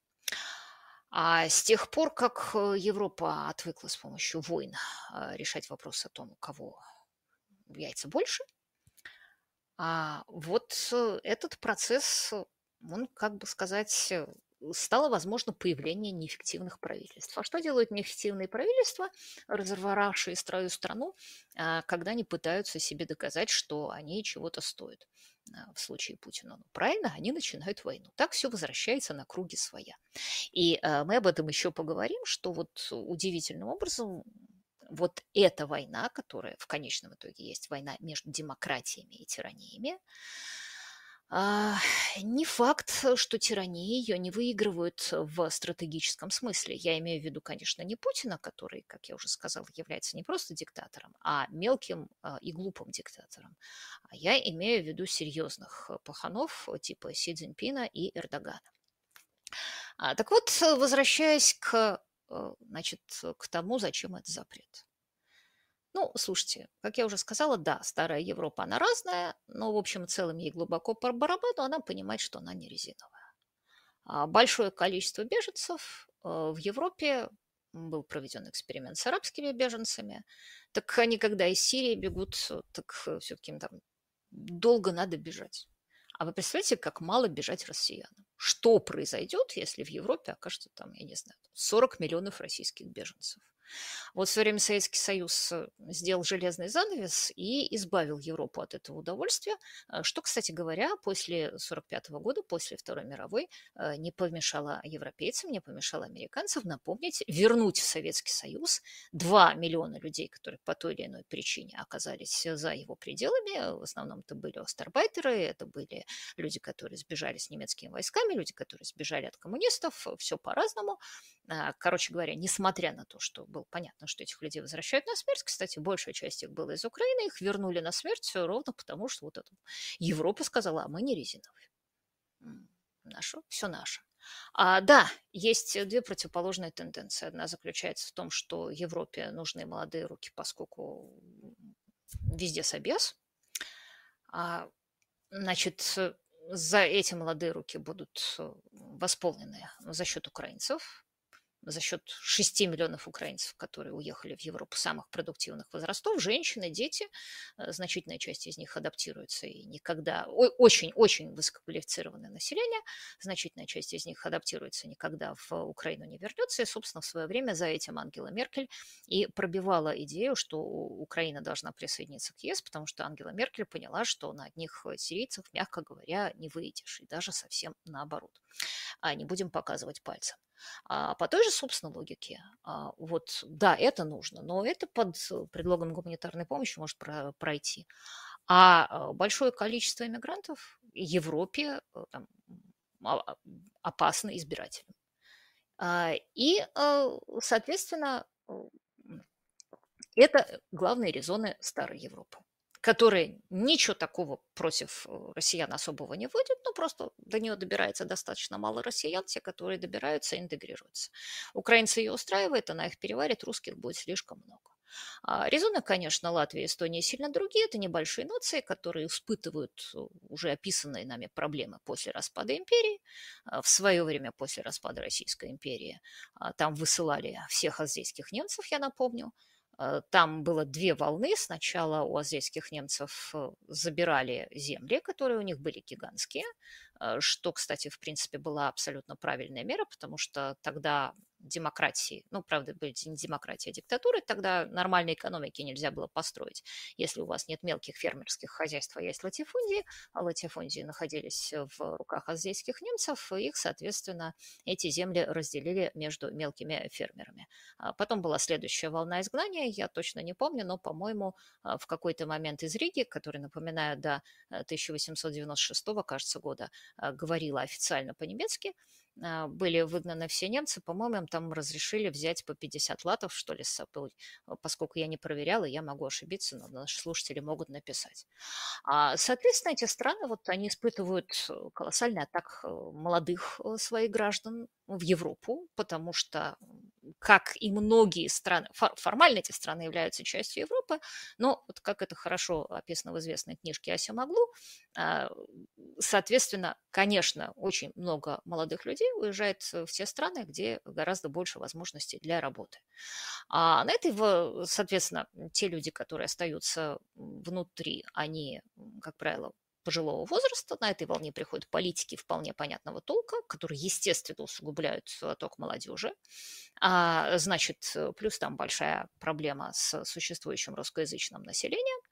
А с тех пор, как э, Европа отвыкла с помощью войн а, решать вопрос о том, у кого яйца больше, а вот э, этот процесс, э, он, как бы сказать, э, стало возможно появление неэффективных правительств. А что делают неэффективные правительства, разорвавшие свою страну, а, когда они пытаются себе доказать, что они чего-то стоят? А, В случае Путина, ну, правильно, они начинают войну. Так все возвращается на круги своя. И а, мы об этом еще поговорим, что вот удивительным образом вот эта война, которая в конечном итоге есть война между демократиями и тираниями, а, не факт, что тирании ее не выигрывают в стратегическом смысле. Я имею в виду, конечно, не Путина, который, как я уже сказала, является не просто диктатором, а мелким а, и глупым диктатором. А я имею в виду серьезных паханов типа Си Цзиньпина и Эрдогана. А, так вот, возвращаясь к, э, значит, к тому, зачем этот запрет. Ну, слушайте, как я уже сказала, да, старая Европа, она разная, но в общем и целом ей глубоко по барабану, она понимает, что она не резиновая. А большое количество беженцев э, в Европе, был проведен эксперимент с арабскими беженцами, так они, когда из Сирии бегут, э, так все-таки им там долго надо бежать. А вы представляете, как мало бежать россиянам? Что произойдет, если в Европе окажется там, я не знаю, сорок миллионов российских беженцев? Вот в свое время Советский Союз э, сделал железный занавес и избавил Европу от этого удовольствия, э, что, кстати говоря, после сорок пятого года, после Второй мировой, э, не помешало европейцам, не помешало американцам напомнить, вернуть в Советский Союз два миллиона людей, которые по той или иной причине оказались за его пределами. В основном это были остарбайтеры, это были люди, которые сбежали с немецкими войсками, люди, которые сбежали от коммунистов, все по-разному. А, Короче говоря, несмотря на то, что было понятно, что этих людей возвращают на смерть, кстати, большая часть их была из Украины, их вернули на смерть все ровно потому, что вот это Европа сказала, а мы не резиновые. М, Наше, все наше. А, да, есть две противоположные тенденции. Одна заключается в том, что Европе нужны молодые руки, поскольку везде собес. А, значит, за эти молодые руки будут э, восполнены за счет украинцев, за счет шести миллионов украинцев, которые уехали в Европу самых продуктивных возрастов, женщины, дети, э, значительная часть из них адаптируется и никогда, очень-очень высококвалифицированное население, значительная часть из них адаптируется и никогда в Украину не вернется, и, собственно, в свое время за этим Ангела Меркель и пробивала идею, что Украина должна присоединиться к ЕС, потому что Ангела Меркель поняла, что на одних сирийцев, мягко говоря, не выйдешь, и даже совсем наоборот. А не будем показывать пальцем. А по той же, собственно, логике, а, вот, да, это нужно, но это под предлогом гуманитарной помощи может про- пройти. А а, большое количество иммигрантов в Европе э, там, а- а, опасно избирателям. А, И, э, соответственно, э, это главные резоны старой Европы, которые ничего такого против э, россиян особого не вводят, но просто до нее добирается достаточно мало россиян, те, которые добираются, интегрируются. Украинцы ее устраивают, она их переварит, русских будет слишком много. А резоны, конечно, Латвия и Эстония сильно другие. Это небольшие нации, которые испытывают э, уже описанные нами проблемы после распада империи. А В свое время, после распада Российской империи, а, там высылали всех аздейских немцев, я напомню, Э, Там было две волны. Сначала у азерских немцев э, забирали земли, которые у них были гигантские, э, что, кстати, в принципе, была абсолютно правильная мера, потому что тогда демократии, ну, правда, были не демократия, а диктатуры, тогда нормальной экономики нельзя было построить, если у вас нет мелких фермерских хозяйств, а есть латифундии, а латифундии находились в руках азерских немцев, и их, соответственно, эти земли разделили между мелкими фермерами. А Потом была следующая волна изгнания, я точно не помню, но, по-моему, а, в какой-то момент из Риги, который, напоминаю, до э, тысяча восемьсот девяносто шестого, кажется, года а, говорила официально по-немецки, а, были выгнаны все немцы, по-моему, им там разрешили взять по пятьдесят латов, что ли, с собой. А, Поскольку я не проверяла, я могу ошибиться, но наши слушатели могут написать. А, Соответственно, эти страны, вот они испытывают э, колоссальный атак э, молодых э, своих граждан в Европу, потому что, м, как и многие страны, фор- формально эти страны являются частью Европы, но вот как это хорошо описано в известной книжке Ася Маглу, а, соответственно, конечно, очень много молодых людей уезжает в те страны, где гораздо больше возможностей для работы. А на этой, в- соответственно, те люди, которые остаются внутри, они, м, как правило, пожилого возраста. На этой волне приходят политики вполне понятного толка, которые, естественно, усугубляют отток молодежи. А, значит, э, плюс там большая проблема с существующим русскоязычным населением.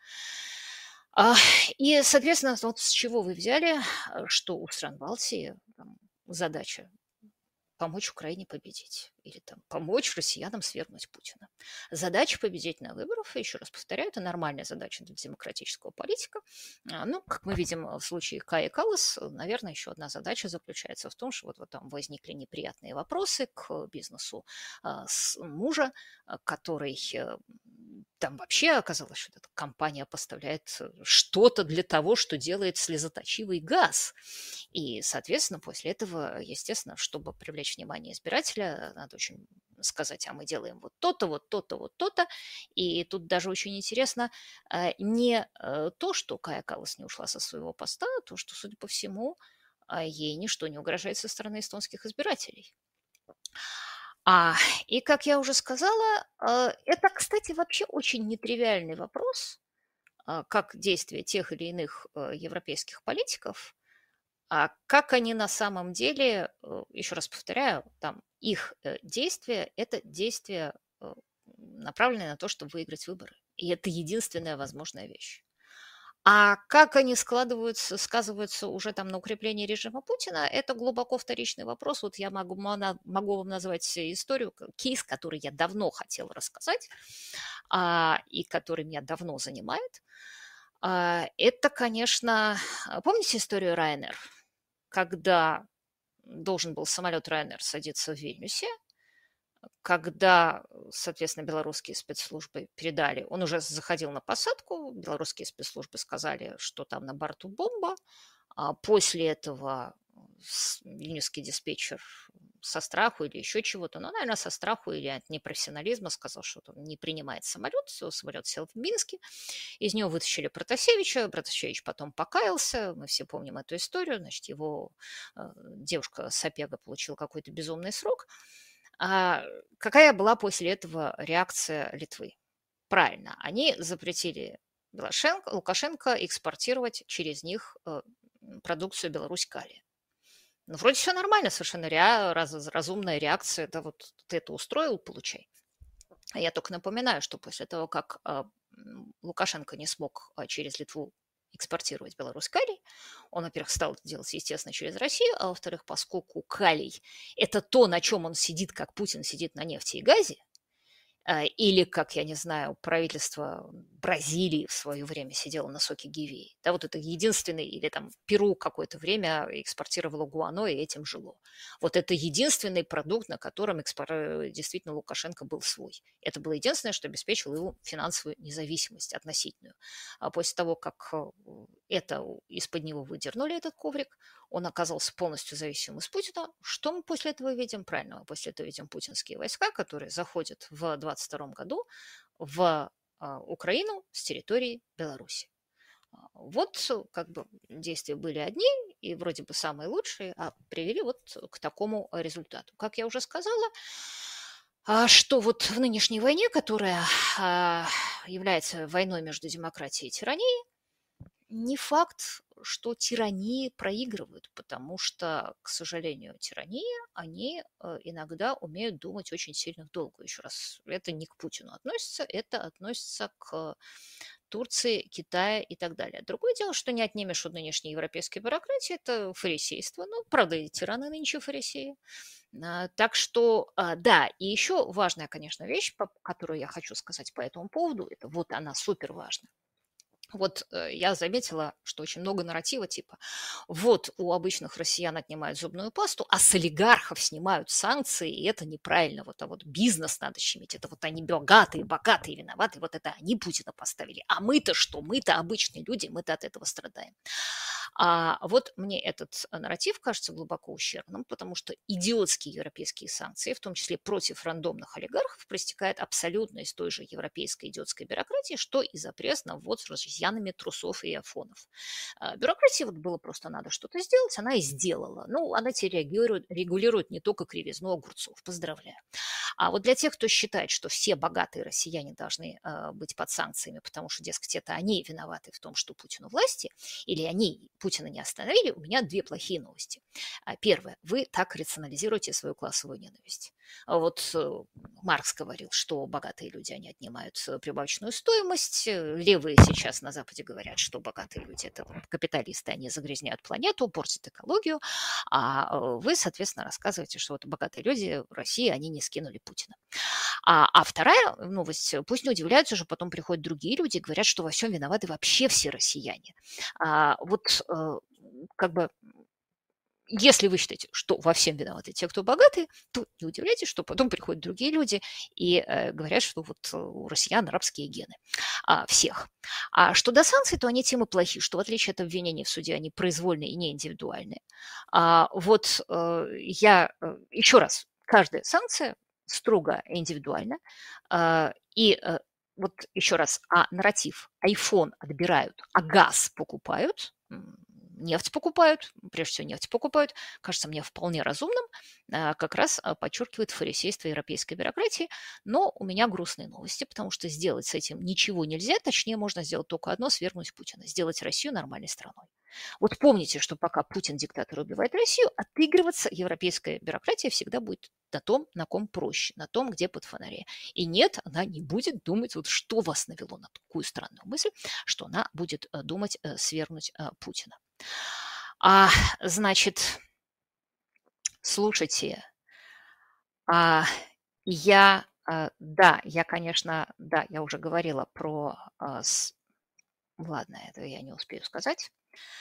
А, И, соответственно, вот с чего вы взяли, э, что у стран Балтии там, задача помочь Украине победить или там помочь россиянам свергнуть Путина. Задача победить на выборах, еще раз повторяю, это нормальная задача для демократического политика. А, Ну, как мы видим в случае Каи Каллас, наверное, еще одна задача заключается в том, что вот, вот там возникли неприятные вопросы к бизнесу а, с мужа, а, который э, там вообще оказалось, что эта компания поставляет э, что-то для того, что делает слезоточивый газ. И, соответственно, после этого, естественно, чтобы привлечь внимание избирателя, надо очень сказать, а мы делаем вот то-то, вот то-то, вот то-то. И тут даже очень интересно э, не э, то, что Кая Каллас не ушла со своего поста, а то, что, судя по всему, а, ей ничто не угрожает со стороны эстонских избирателей. А, и, как я уже сказала, э, это, кстати, вообще очень нетривиальный вопрос, а, как действия тех или иных э, европейских политиков, а как они на самом деле, э, еще раз повторяю, там их э, действия– это действия, э, направленные на то, чтобы выиграть выборы. И это единственная возможная вещь. А как они складываются, сказываются уже там на укреплении режима Путина, это глубоко вторичный вопрос. Вот я могу, мона- могу вам назвать историю, к- кейс, который я давно хотела рассказать, а, и который меня давно занимает. А, это, конечно, а, помните историю Ryanair, когда должен был самолет Ryanair садиться в Вильнюсе, когда, соответственно, белорусские спецслужбы передали, он уже заходил на посадку, белорусские спецслужбы сказали, что там на борту бомба, а после этого с- вильнюсский диспетчер со страху или еще чего-то, ну, наверное, со страху или от непрофессионализма сказал, что он не принимает самолет, самолет сел в Минске, из него вытащили Протасевича, Протасевич потом покаялся, мы все помним эту историю, значит, его э, девушка Сапега получила какой-то безумный срок. А какая была после этого реакция Литвы? Правильно, они запретили Белошенко, Лукашенко экспортировать через них э, продукцию Беларусь-Калия. Ну, вроде все нормально, совершенно ре, раз, разумная реакция, да вот ты это устроил, получай. А я только напоминаю, что после того, как а, м, Лукашенко не смог а, через Литву экспортировать Беларусь калий, он, во-первых, стал это делать, естественно, через Россию, а во-вторых, поскольку калий– это то, на чем он сидит, как Путин сидит на нефти и газе, а, или, как, я не знаю, правительство Бразилии в свое время сидело на соке гивеи. Да, вот это единственный, или там Перу какое-то время экспортировало гуано и этим жило. Вот это единственный продукт, на котором экспор... э, действительно Лукашенко был свой. Это было единственное, что обеспечило ему финансовую независимость относительную. А после того, как э, это из-под него выдернули этот коврик, он оказался полностью зависимым из Путина. Что мы после этого видим? Правильно, мы после этого видим путинские войска, которые заходят в двадцать втором году в а, Украину с территории Беларуси. А, Вот э, как бы действия были одни и вроде бы самые лучшие, а привели вот к такому результату. Как я уже сказала, А что вот в нынешней войне, которая а, является войной между демократией и тиранией, не факт, что тирании проигрывают, потому что, к сожалению, тирании, они э, иногда умеют думать очень сильно в долгую. Еще раз, это не к Путину относится, это относится к Турции, Китая и так далее. Другое дело, что не отнимешь у нынешней европейской бюрократии, это фарисейство. Ну, правда, и тираны нынче фарисеи. А, Так что, а, да, и еще важная, конечно, вещь, по- которую я хочу сказать по этому поводу, это вот она супер важна. Вот э, я заметила, что очень много нарратива типа, вот у обычных россиян отнимают зубную пасту, а с олигархов снимают санкции, и это неправильно, вот, а вот бизнес надо щемить, это вот они богатые, богатые виноваты, вот это они Путина поставили, а мы-то что, мы-то обычные люди, мы-то от этого страдаем. А вот мне этот э, нарратив кажется глубоко ущербным, потому что идиотские европейские санкции, в том числе против рандомных олигархов, проистекают абсолютно из той же европейской идиотской бюрократии, что и запрет на ввоз с разъянами трусов и афонов. А, Бюрократии вот было просто надо что-то сделать, она и сделала. Ну, она теперь регулирует, регулирует не только кривизну огурцов. Поздравляю. А вот для тех, кто считает, что все богатые россияне должны э, быть под санкциями, потому что, дескать, это они виноваты в том, что Путин у власти, или они Путина не остановили, у меня две плохие новости. А, Первое. Вы так рационализируете свою классовую ненависть. А Вот э, Маркс говорил, что богатые люди, они отнимают э, прибавочную стоимость. Э, Левые сейчас на Западе говорят, что богатые люди– это капиталисты, они загрязняют планету, портят экологию. А э, вы, соответственно, рассказываете, что вот богатые люди в России, они не скинули Путина. А, а вторая новость, э, пусть не удивляются, что потом приходят другие люди и говорят, что во всем виноваты вообще все россияне. А, вот э, как бы если вы считаете, что во всем виноваты те, кто богатые, то не удивляйтесь, что потом приходят другие люди и э, говорят, что вот э, у россиян арабские гены. А, всех. А что до санкций, то они тем и плохи, что в отличие от обвинений в суде, они произвольные и не индивидуальные. А, вот э, я э, еще раз, каждая санкция строго индивидуальна. А, и э, вот еще раз, а нарратив, iPhone отбирают, а газ покупают, нефть покупают, прежде всего нефть покупают, кажется мне вполне разумным, а, как раз а, подчеркивает фарисейство европейской бюрократии. Но у меня грустные новости, потому что сделать с этим ничего нельзя, точнее можно сделать только одно– свергнуть Путина, сделать Россию нормальной страной. Вот помните, что пока Путин, диктатор, убивает Россию, отыгрываться европейская бюрократия всегда будет на том, на ком проще, на том, где под фонарей. И нет, она не будет думать, вот что вас навело на такую странную мысль, что она будет э, думать э, свергнуть э, Путина. А, значит, слушайте, а, я, а, да, я, конечно, да, я уже говорила про, а, с- ладно, это я не успею сказать.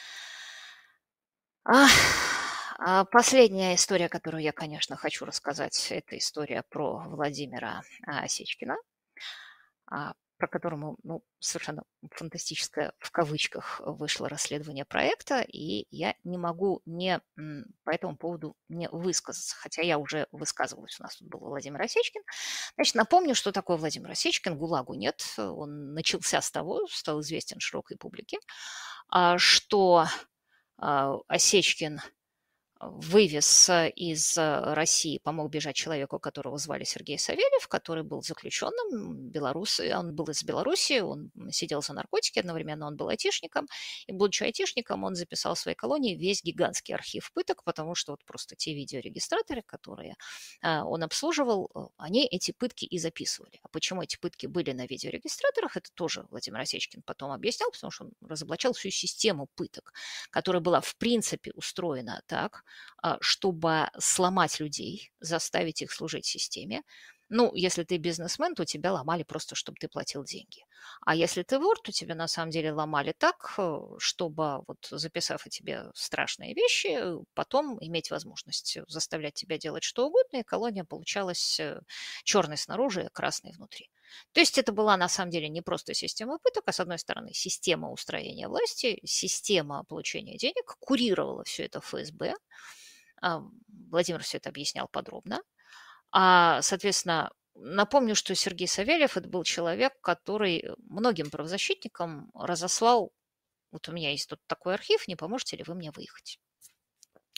А, а, Последняя история, которую я, конечно, хочу рассказать, это история про Владимира а, Осечкина, а, про которому, ну, совершенно фантастическое, в кавычках, вышло расследование проекта, и я не могу не м, по этому поводу не высказаться, хотя я уже высказывалась, у нас тут был Владимир Осечкин. Значит, напомню, что такое Владимир Осечкин, ГУЛАГу нет, он начался с того, стал известен широкой публике, а, что а, Осечкин вывез э, из э, России, помог бежать человеку, которого звали Сергей Савельев, который был заключенным, белорус, он был из Беларуси, он сидел за наркотики, одновременно он был айтишником, и, будучи айтишником, он записал в своей колонии весь гигантский архив пыток, потому что вот просто те видеорегистраторы, которые а, он обслуживал, э, они эти пытки и записывали. А почему эти пытки были на видеорегистраторах, это тоже Владимир Осечкин потом объяснял, потому что он разоблачал всю систему пыток, которая была в принципе устроена так, а, чтобы сломать людей, заставить их служить системе. Ну, если ты бизнесмен, то тебя ломали просто, чтобы ты платил деньги. А если ты вор, то тебя на самом деле ломали так, э, чтобы, вот, записав о тебе страшные вещи, э, потом иметь возможность заставлять тебя делать что угодно, и колония получалась э, черной снаружи, а красной внутри. То есть это была на самом деле не просто система пыток, а с одной стороны система устроения власти, система получения денег, курировала все это ФСБ. А, Владимир все это объяснял подробно. А, соответственно, напомню, что Сергей Савельев– это был человек, который многим правозащитникам разослал, вот у меня есть тут такой архив, не поможете ли вы мне выехать?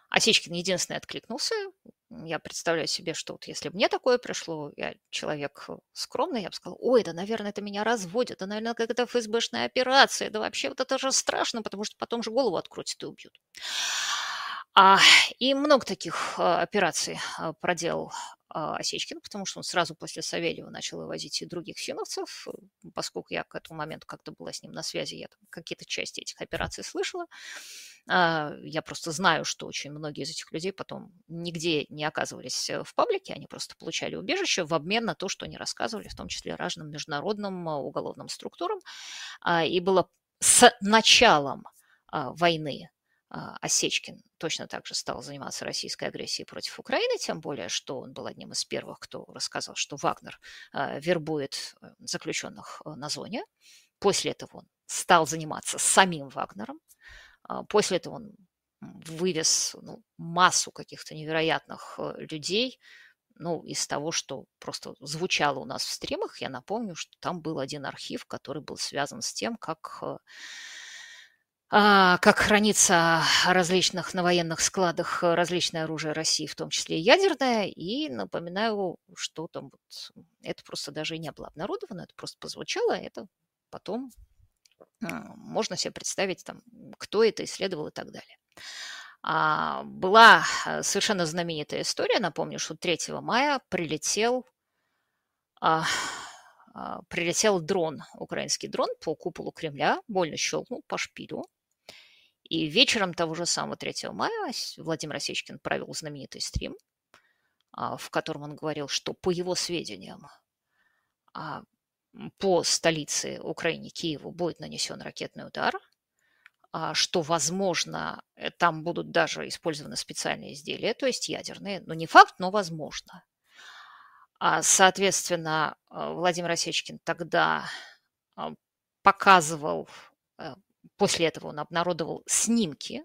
Осечкин единственный откликнулся. Я представляю себе, что вот если бы мне такое пришло, я человек скромный, я бы сказала: ой, да, наверное, это меня разводят, да, наверное, какая-то эф эс бэшная операция, да вообще вот это же страшно, потому что потом же голову открутят и убьют. А, и много таких а, операций а, проделал а, Осечкин, потому что он сразу после Савельева начал вывозить и других симовцев, поскольку я к этому моменту как-то была с ним на связи, я там какие-то части этих операций слышала. А, Я просто знаю, что очень многие из этих людей потом нигде не оказывались э, в паблике, они просто получали убежище в обмен на то, что они рассказывали, в том числе разным международным а, уголовным структурам. А, И было с началом а, войны а, Осечкин точно так же стал заниматься российской агрессией против Украины, тем более, что он был одним из первых, кто рассказал, что Вагнер а, вербует э, заключенных э, на зоне. После этого он стал заниматься самим Вагнером. А, После этого он вывез ну, массу каких-то невероятных э, людей. Ну, из того, что просто звучало у нас в стримах, я напомню, что там был один архив, который был связан с тем, как э, а, как хранится в различных на военных складах э, различное оружие России, в том числе и ядерное. И напоминаю, что там вот, это просто даже и не было обнародовано, это просто позвучало, это потом а, можно себе представить, там, кто это исследовал и так далее. А, была э, совершенно знаменитая история, напомню, что третьего мая прилетел, а, а, прилетел дрон, украинский дрон по куполу Кремля, больно щелкнул по шпилю. И вечером того же самого третьего мая Владимир Осечкин провел знаменитый стрим, а, в котором он говорил, что по его сведениям а, по столице Украины, Киеву, будет нанесен ракетный удар, а, что, возможно, э, там будут даже использованы специальные изделия, то есть ядерные, но не факт, но возможно. А, Соответственно, а, Владимир Осечкин тогда а, показывал, э, после этого он обнародовал снимки,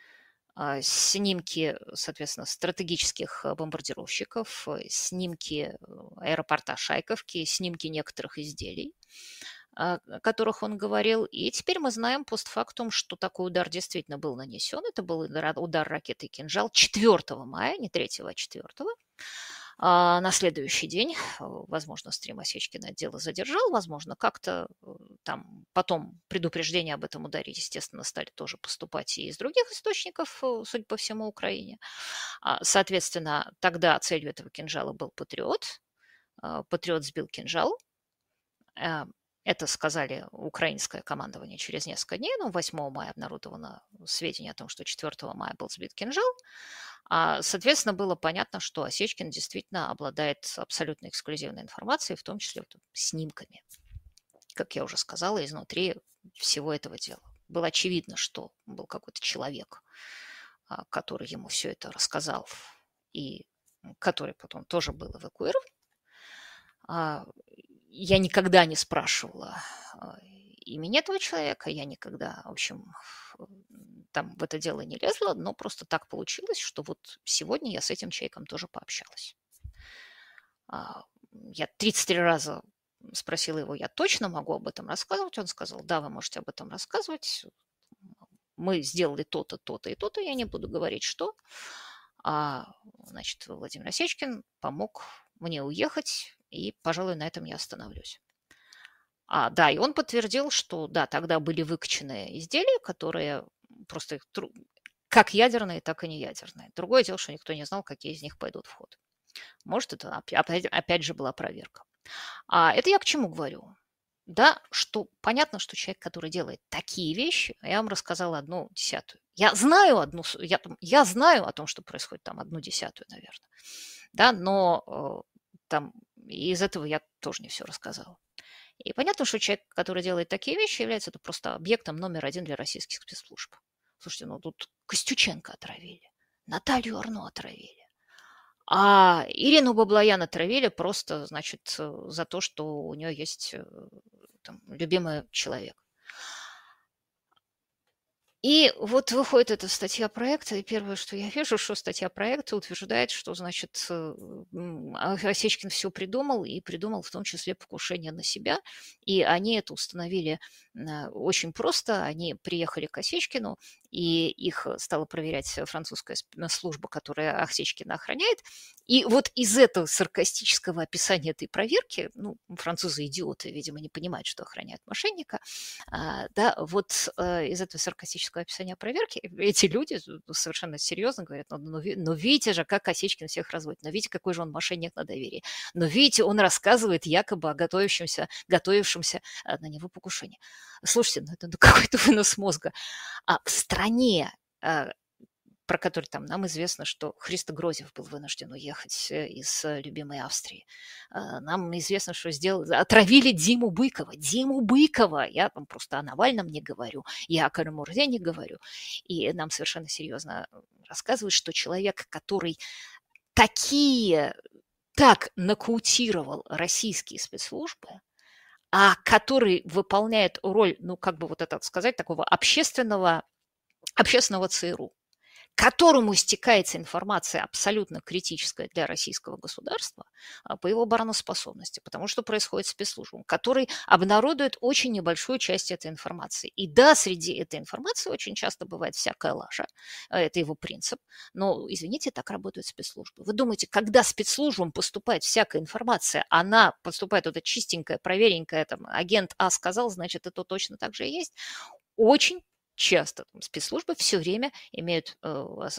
а, снимки, соответственно, стратегических э, бомбардировщиков, э, снимки э, аэропорта Шайковки, снимки некоторых изделий, а, о которых он говорил. И теперь мы знаем постфактум, что такой удар действительно был нанесен. Это был удар удар ракетой «Кинжал» четвёртого мая, не третьего, а четвёртого. А на следующий день, э, возможно, стрим Осечкина отдела задержал, возможно, как-то э, там потом предупреждения об этом ударе, естественно, стали тоже поступать и из других источников, э, судя по всему, Украине. А, Соответственно, тогда целью этого кинжала был «Патриот». А, «Патриот» сбил кинжал. Э, Это сказали украинское командование через несколько дней. Ну, восьмого мая обнародовано сведения о том, что четвёртого мая был сбит кинжал. А, Соответственно, было понятно, что Осечкин действительно обладает абсолютно эксклюзивной информацией, в том числе вот снимками, как я уже сказала, изнутри всего этого дела. Было очевидно, что был какой-то человек, а, который ему все это рассказал, и который потом тоже был эвакуирован. А, Я никогда не спрашивала а, имени этого человека, я никогда, в общем, там в это дело не лезла, но просто так получилось, что вот сегодня я с этим человеком тоже пообщалась. А, Я тридцать три раза спросила его, я точно могу об этом рассказывать? Он сказал, да, вы можете об этом рассказывать. Мы сделали то-то, то-то и то-то, я не буду говорить, что. А, значит, Владимир Осечкин помог мне уехать, и, пожалуй, на этом я остановлюсь. А, да, и он подтвердил, что да, тогда были выкачанные изделия, которые просто их тру- как ядерные, так и не ядерные. Другое дело, что никто не знал, какие из них пойдут в ход. Может, это опя- опять, опять же была проверка. А это я к чему говорю? Да, что понятно, что человек, который делает такие вещи, я вам рассказала одну десятую. Я знаю одну, с- я, там- я знаю о том, что происходит там одну десятую, наверное. Да, но э, там из этого я тоже не все рассказала. И понятно, что человек, который делает такие вещи, является это просто объектом номер один для российских спецслужб. Слушайте, ну тут Костюченко отравили, Наталью Арно отравили, а Ирину Баблоян отравили просто, значит, э, за то, что у нее есть э, там, любимый человек. И вот выходит эта статья проекта, и первое, что я вижу, что статья проекта утверждает, что, значит, э, м, А- Осечкин все придумал, и придумал в том числе покушение на себя. И они это установили э, очень просто. Они приехали к Осечкину и их стала проверять французская служба, которая Осечкина охраняет. И вот из этого саркастического описания этой проверки, ну, французы идиоты, видимо, не понимают, что охраняют мошенника, а, да, вот а, из этого саркастического описания проверки эти люди совершенно серьезно говорят, ну, ну, ну видите же, как Осечкин всех разводит, но видите, какой же он мошенник на доверии, но видите, он рассказывает якобы о готовящемся, готовившемся на него покушении. Слушайте, ну это ну, какой-то вынос мозга. А в стране, а, про который там нам известно, что Христо Грозев был вынужден уехать из любимой Австрии. Нам известно, что сделали, отравили Диму Быкова. Диму Быкова! Я там просто о Навальном не говорю, я о Карамурзе не говорю. И нам совершенно серьезно рассказывают, что человек, который такие, так нокаутировал российские спецслужбы, а который выполняет роль, ну, как бы вот это сказать, такого общественного, общественного ЦРУ, которому стекается информация абсолютно критическая для российского государства по его обороноспособности, потому что происходит спецслужбам, который обнародует очень небольшую часть этой информации. И да, среди этой информации очень часто бывает всякая лажа, это его принцип, но, извините, так работают спецслужбы. Вы думаете, когда спецслужбам поступает всякая информация, она поступает вот эта чистенькая, проверенькая, там, агент А сказал, значит, это точно так же и есть? Очень часто там, спецслужбы все время имеют, э,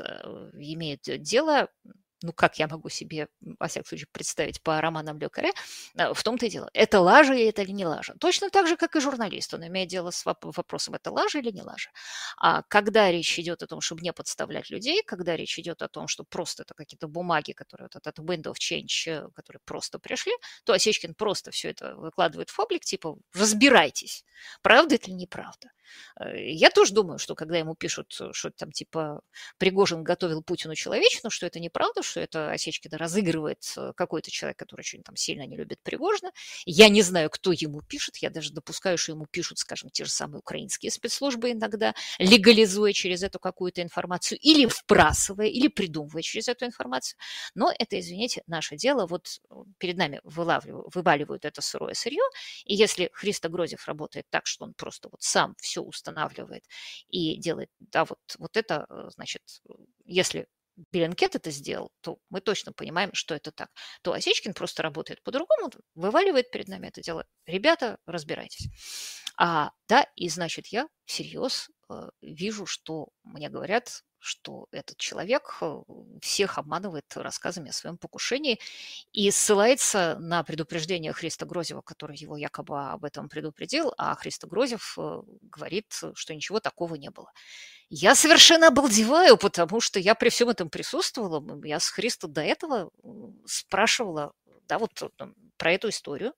имеют дело, ну, как я могу себе, во всяком случае, представить по романам Ле Карре, в том-то и дело, это лажа или это не лажа. Точно так же, как и журналист, он имеет дело с вопросом, это лажа или не лажа. А когда речь идет о том, чтобы не подставлять людей, когда речь идет о том, что просто это какие-то бумаги, которые вот этот window of change, которые просто пришли, то Осечкин просто все это выкладывает в паблик, типа, разбирайтесь, правда это или неправда. Я тоже думаю, что когда ему пишут, что там типа Пригожин готовил Путину человечину, что это неправда, что это Осечкина разыгрывает какой-то человек, который очень там сильно не любит Пригожина. Я не знаю, кто ему пишет, я даже допускаю, что ему пишут, скажем, те же самые украинские спецслужбы иногда, легализуя через эту какую-то информацию, или вбрасывая, или придумывая через эту информацию. Но это, извините, наше дело. Вот перед нами вываливают это сырое сырье, и если Христо Грозев работает так, что он просто вот сам все устанавливает и делает, да, вот, вот это, значит, если Беллинкет это сделал, то мы точно понимаем, что это так. То Осечкин просто работает по-другому, вываливает перед нами это дело. Ребята, разбирайтесь. А, да, и значит, я всерьез э, вижу, что мне говорят, что этот человек всех обманывает рассказами о своем покушении и ссылается на предупреждение Христо Грозева, который его якобы об этом предупредил, а Христо Грозев говорит, что ничего такого не было. Я совершенно обалдеваю, потому что я при всем этом присутствовала, я с Христо до этого спрашивала, да, вот про эту историю.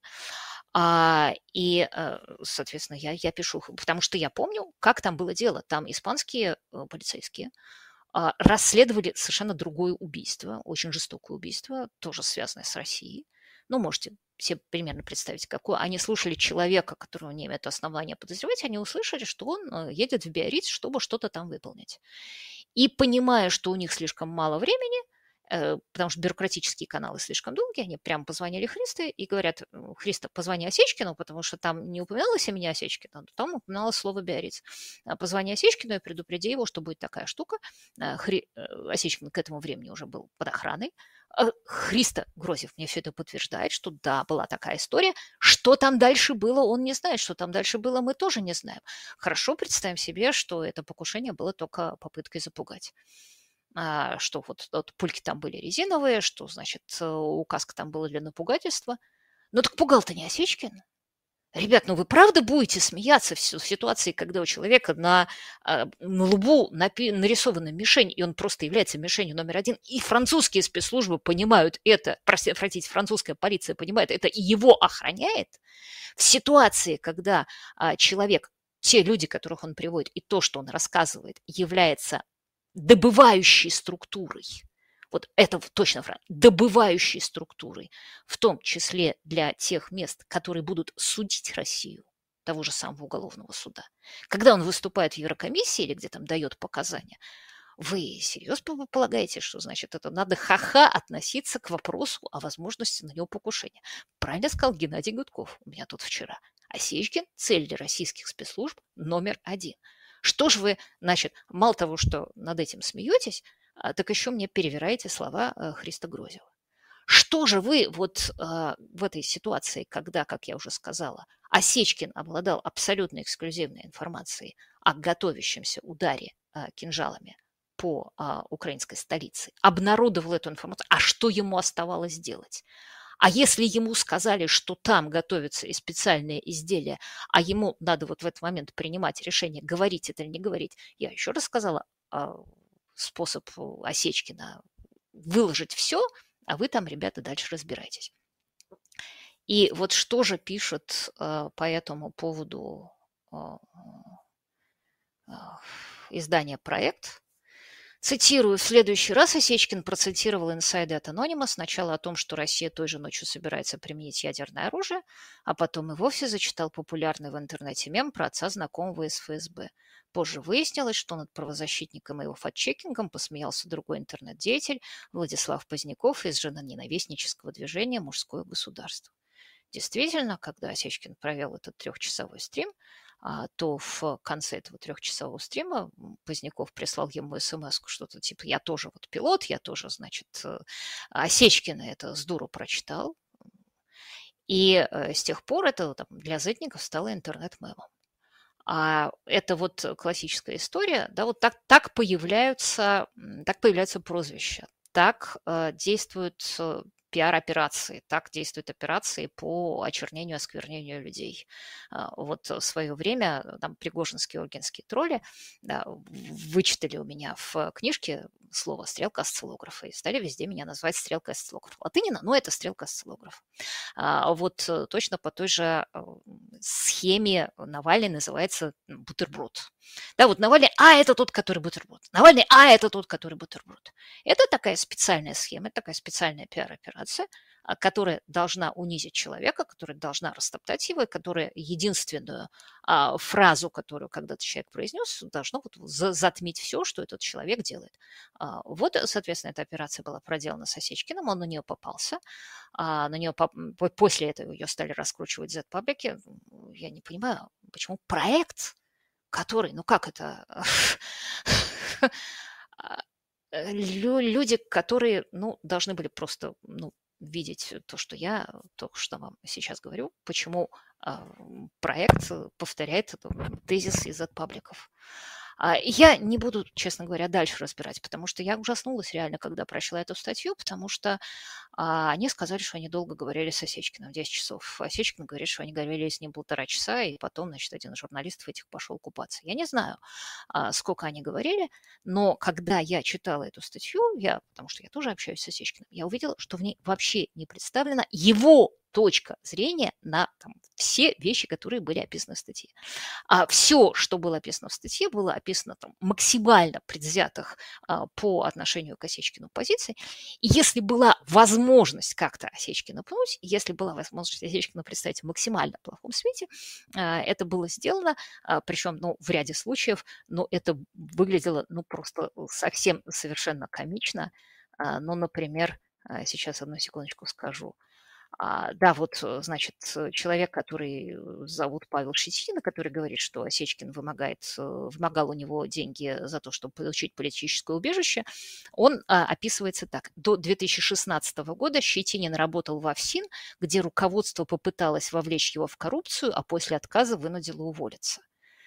А, и, соответственно, я, я пишу, потому что я помню, как там было дело. Там испанские полицейские а, расследовали совершенно другое убийство, очень жестокое убийство, тоже связанное с Россией. Ну, можете себе примерно представить, какое. Они слушали человека, которого не имеют основания подозревать, они услышали, что он едет в Биарриц, чтобы что-то там выполнить. И понимая, что у них слишком мало времени, потому что бюрократические каналы слишком долгие, они прямо позвонили Христе и говорят, Христо, позвони Осечкину, потому что там не упоминалось имя Осечкина, там упоминалось слово Биарриц. Позвони Осечкину и предупреди его, что будет такая штука. Хри... Осечкин к этому времени уже был под охраной. Христо Грозев мне все это подтверждает, что да, была такая история. Что там дальше было, он не знает. Что там дальше было, мы тоже не знаем. Хорошо представим себе, что это покушение было только попыткой запугать. Что вот, вот пульки там были резиновые, что, значит, указка там была для напугательства. Ну так пугал-то не Осечкин. Ребят, ну вы правда будете смеяться в ситуации, когда у человека на, на лбу нарисована мишень, и он просто является мишенью номер один, и французские спецслужбы понимают это, простите, французская полиция понимает это, и его охраняет, в ситуации, когда человек, те люди, которых он приводит, и то, что он рассказывает, является добывающей структурой, вот это точно добывающей структурой, в том числе для тех мест, которые будут судить Россию, того же самого уголовного суда. Когда он выступает в Еврокомиссии или где там дает показания, вы серьезно полагаете, что, значит, это надо ха-ха относиться к вопросу о возможности на него покушения? Правильно сказал Геннадий Гудков у меня тут вчера. Осечкин – цель для российских спецслужб номер один. Что же вы, значит, мало того, что над этим смеетесь, так еще мне перевираете слова Христа Грозева. Что же вы вот э, в этой ситуации, когда, как я уже сказала, Осечкин обладал абсолютно эксклюзивной информацией о готовящемся ударе э, кинжалами по э, украинской столице, обнародовал эту информацию, а что ему оставалось делать? А если ему сказали, что там готовятся и специальные изделия, а ему надо вот в этот момент принимать решение, говорить это или не говорить, я еще раз сказала, э, способ Осечкина выложить все, а вы там, ребята, дальше разбирайтесь. И вот что же пишет э, по этому поводу э, э, издание «Проект». Цитирую, в следующий раз Осечкин процитировал инсайды от Анонима сначала о том, что Россия той же ночью собирается применить ядерное оружие, а потом и вовсе зачитал популярный в интернете мем про отца знакомого из эф эс бэ. Позже выяснилось, что над правозащитником и его фактчекингом посмеялся другой интернет-деятель Владислав Поздняков из женоненавистнического движения «Мужское государство». Действительно, когда Осечкин провел этот трехчасовой стрим, то в конце этого трехчасового стрима Поздняков прислал ему смс-ку, что-то типа «я тоже вот пилот, я тоже, значит, Осечкина это с дуру прочитал». И с тех пор это там, для зетников стало интернет-мемом. А это вот классическая история, да, вот так, так, появляются, так появляются прозвища, так э, действуют э, пиар-операции, так действуют операции по очернению, осквернению людей. А, вот в свое время там пригожинские, оргинские тролли да, вычитали у меня в книжке слово «стрелка осциллографа» и стали везде меня называть «стрелка осциллографа». Латынина, но это стрелка осциллографа. А, вот точно по той же схеме Навальный называется бутерброд. Да, вот Навальный, а это тот, который бутерброд. Навальный, а это тот, который бутерброд. Это такая специальная схема, такая специальная пиар-операция, которая должна унизить человека, которая должна растоптать его, и которая единственную а, фразу, которую когда-то человек произнес, должно вот затмить все, что этот человек делает. А, вот, соответственно, эта операция была проделана с Осечкиным, он на нее попался. А, на нее после этого ее стали раскручивать зет-паблики. Я не понимаю, почему проект, который, ну как это, люди, которые, ну, должны были просто, ну, видеть то, что я только что вам сейчас говорю, почему проект повторяет тезис из зет-пабликов. Я не буду, честно говоря, дальше разбирать, потому что я ужаснулась реально, когда прочла эту статью, потому что а, они сказали, что они долго говорили с Осечкиным, десять часов. Осечкин говорит, что они говорили с ним полтора часа, и потом, значит, один из журналистов этих пошел купаться. Я не знаю, а, сколько они говорили, но когда я читала эту статью, я, потому что я тоже общаюсь с Осечкиным, я увидела, что в ней вообще не представлена его точка зрения на там, все вещи, которые были описаны в статье. А все, что было описано в статье, было описано там, максимально предвзятых а, по отношению к Осечкину позиций. И если была возможность как-то Осечкина пнуть, если была возможность Осечкина представить в максимально плохом свете, а, это было сделано, а, причем ну, в ряде случаев, но это выглядело ну, просто совсем совершенно комично. А, ну, например, сейчас одну секундочку скажу. А, да, вот, значит, человек, который зовут Павел Щетина, который говорит, что Осечкин вымогает, вымогал у него деньги за то, чтобы получить политическое убежище, он а, описывается так. До две тысячи шестнадцатого года Щетинин работал в ОФСИН, где руководство попыталось вовлечь его в коррупцию, а после отказа вынудило уволиться.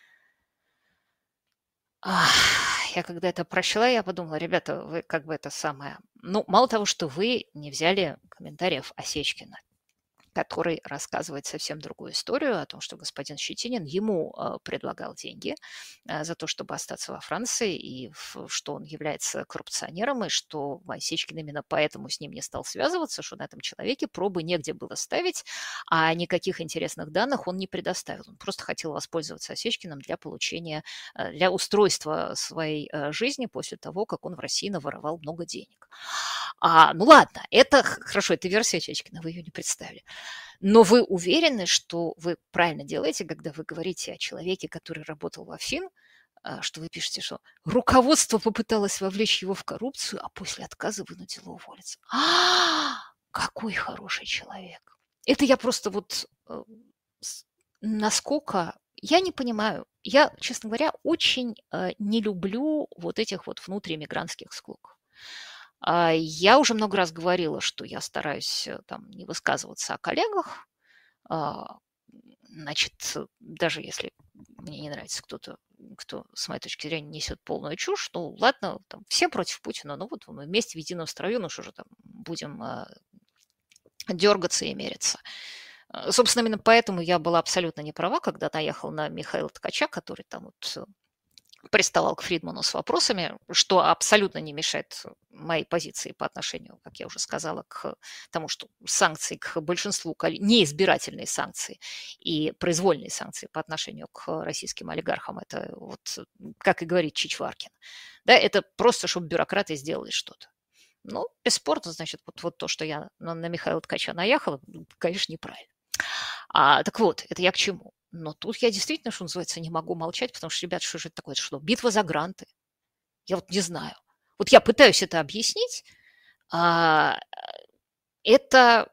Ах, я когда это прочла, я подумала, ребята, вы как бы это самое... Ну, мало того, что вы не взяли комментариев Осечкина, который рассказывает совсем другую историю о том, что господин Щетинин ему э, предлагал деньги э, за то, чтобы остаться во Франции, и в, что он является коррупционером, и что Осечкин именно поэтому с ним не стал связываться, что на этом человеке пробы негде было ставить, а никаких интересных данных он не предоставил. Он просто хотел воспользоваться Осечкиным для получения, э, для устройства своей э, жизни после того, как он в России наворовал много денег. А, ну ладно, это хорошо, это версия Осечкина, вы ее не представили. Но вы уверены, что вы правильно делаете, когда вы говорите о человеке, который работал в ОФСИН, что вы пишете, что руководство попыталось вовлечь его в коррупцию, а после отказа вынудило уволиться. А, какой хороший человек. Это я просто вот насколько я не понимаю. Я, честно говоря, очень э, не люблю вот этих вот внутриэмигрантских склок. А, я уже много раз говорила, что я стараюсь э, там не высказываться о коллегах. А, значит, даже если мне не нравится кто-то, кто, с моей точки зрения, несет полную чушь, ну, ладно, там, все против Путина, ну, вот мы вместе в едином строю, ну, что же там, будем э, дергаться и мериться. Э, Собственно, именно поэтому я была абсолютно не права, когда наехал на Михаила Ткача, который там вот э, приставал к Фридману с вопросами, что абсолютно не мешает моей позиции по отношению, как я уже сказала, к тому, что санкции к большинству, неизбирательные санкции и произвольные санкции по отношению к российским олигархам, это вот, как и говорит Чичваркин, да, это просто, чтобы бюрократы сделали что-то. Ну, бесспорно, значит, вот, вот то, что я на, на Михаила Ткача наехала, конечно, неправильно. А, так вот, это я к чему? Но тут я действительно, что называется, не могу молчать, потому что, ребята, что же это такое? Это что, битва за гранты? Я вот не знаю. Вот я пытаюсь это объяснить. А, это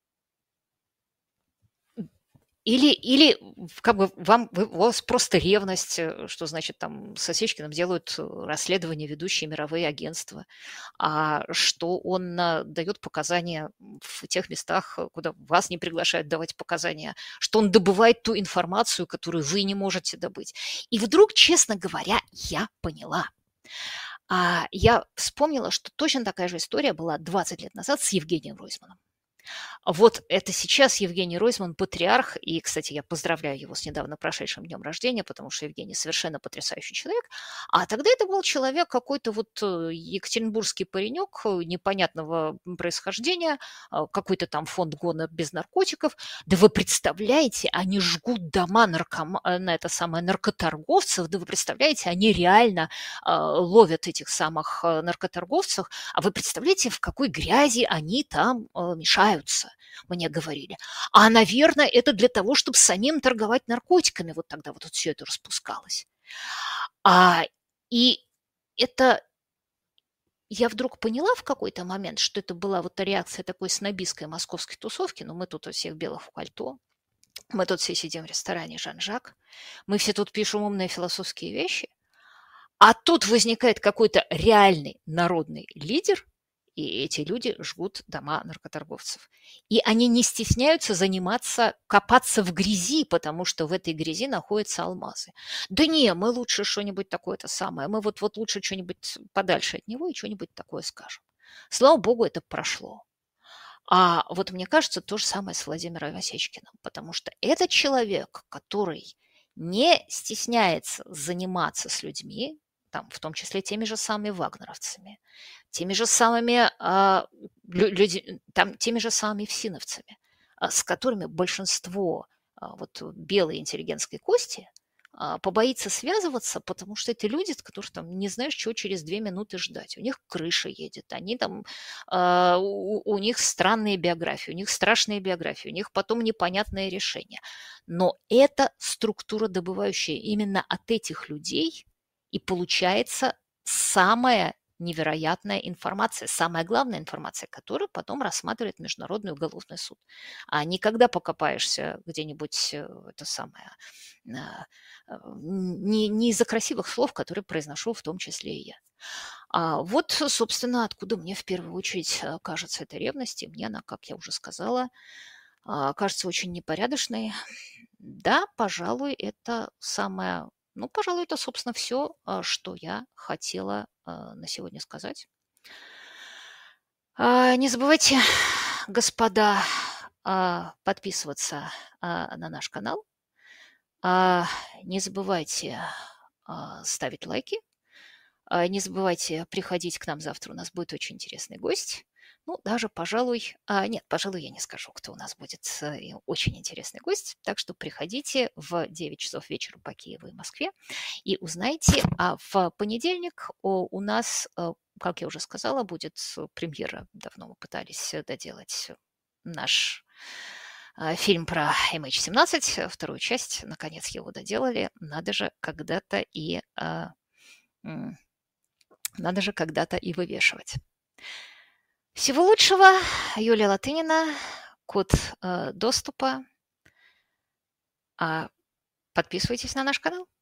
или, или как бы вам, вы, у вас просто ревность, э, что значит там с Осечкиным делают э, расследования ведущие мировые агентства, а что он а, дает показания в тех местах, э, куда вас не приглашают давать показания, что он добывает ту информацию, которую вы не можете добыть. И вдруг, честно говоря, я поняла. А, я вспомнила, что точно такая же история была двадцать лет назад с Евгением Ройзманом. Вот это сейчас Евгений Ройзман патриарх, и, кстати, я поздравляю его с недавно прошедшим днем рождения, потому что Евгений совершенно потрясающий человек, а тогда это был человек какой-то вот э, екатеринбургский паренек э, непонятного происхождения, э, какой-то там фонд гона без наркотиков. Да вы представляете, они жгут дома наркома... э, на это самое наркоторговцев, да вы представляете, они реально э, ловят этих самых э, наркоторговцев, а вы представляете, в какой грязи они там э, мешаются, мне говорили. А, наверное, это для того, чтобы самим торговать наркотиками. Вот тогда вот, вот все это распускалось. А, и это я вдруг поняла в какой-то момент, что это была вот реакция такой снобистской московской тусовки. Ну, мы тут у всех белых в пальто, мы тут все сидим в ресторане Жан-Жак, мы все тут пишем умные философские вещи, а тут возникает какой-то реальный народный лидер, и эти люди жгут дома наркоторговцев. И они не стесняются заниматься, копаться в грязи, потому что в этой грязи находятся алмазы. Да не, мы лучше что-нибудь такое-то самое, мы вот, вот лучше что-нибудь подальше от него и что-нибудь такое скажем. Слава богу, это прошло. А вот мне кажется, то же самое с Владимиром Осечкиным, потому что это человек, который не стесняется заниматься с людьми, там, в том числе теми же самыми вагнеровцами, теми же самыми, а, люди, там, теми же самыми фсиновцами, а, с которыми большинство а, вот, белой интеллигентской кости а, побоится связываться, потому что это люди, от которых там не знаешь, чего через две минуты ждать. У них крыша едет, они там, а, у, у них странные биографии, у них страшные биографии, у них потом непонятное решение. Но это структура, добывающая именно от этих людей, и получается самая невероятная информация, самая главная информация, которую потом рассматривает Международный уголовный суд. А не когда покопаешься где-нибудь, э, это самое, а, э, не, не из-за красивых слов, которые произношу в том числе и я. А вот, собственно, откуда мне в первую очередь э, кажется эта ревность, и мне она, как я уже сказала, а, кажется очень непорядочной. Да, пожалуй, это самое, ну, пожалуй, это, собственно, все, что я хотела а, на сегодня сказать. А, Не забывайте, господа, а, подписываться а, на наш канал. А, Не забывайте а, ставить лайки. А, Не забывайте приходить к нам завтра. У нас будет очень интересный гость. Ну, даже, пожалуй, а, нет, пожалуй, я не скажу, кто у нас будет э, и очень интересный гость. Так что приходите в девять часов вечера по Киеву и Москве и узнайте. А в понедельник о, у нас, э, как я уже сказала, будет премьера. Давно мы пытались э, доделать наш э, фильм про эм эйч семнадцать, э, вторую часть. Наконец его доделали. Надо же когда-то и... э, м, надо же когда-то и вывешивать. Всего лучшего. Юлия Латынина, код э, доступа. А Подписывайтесь на наш канал.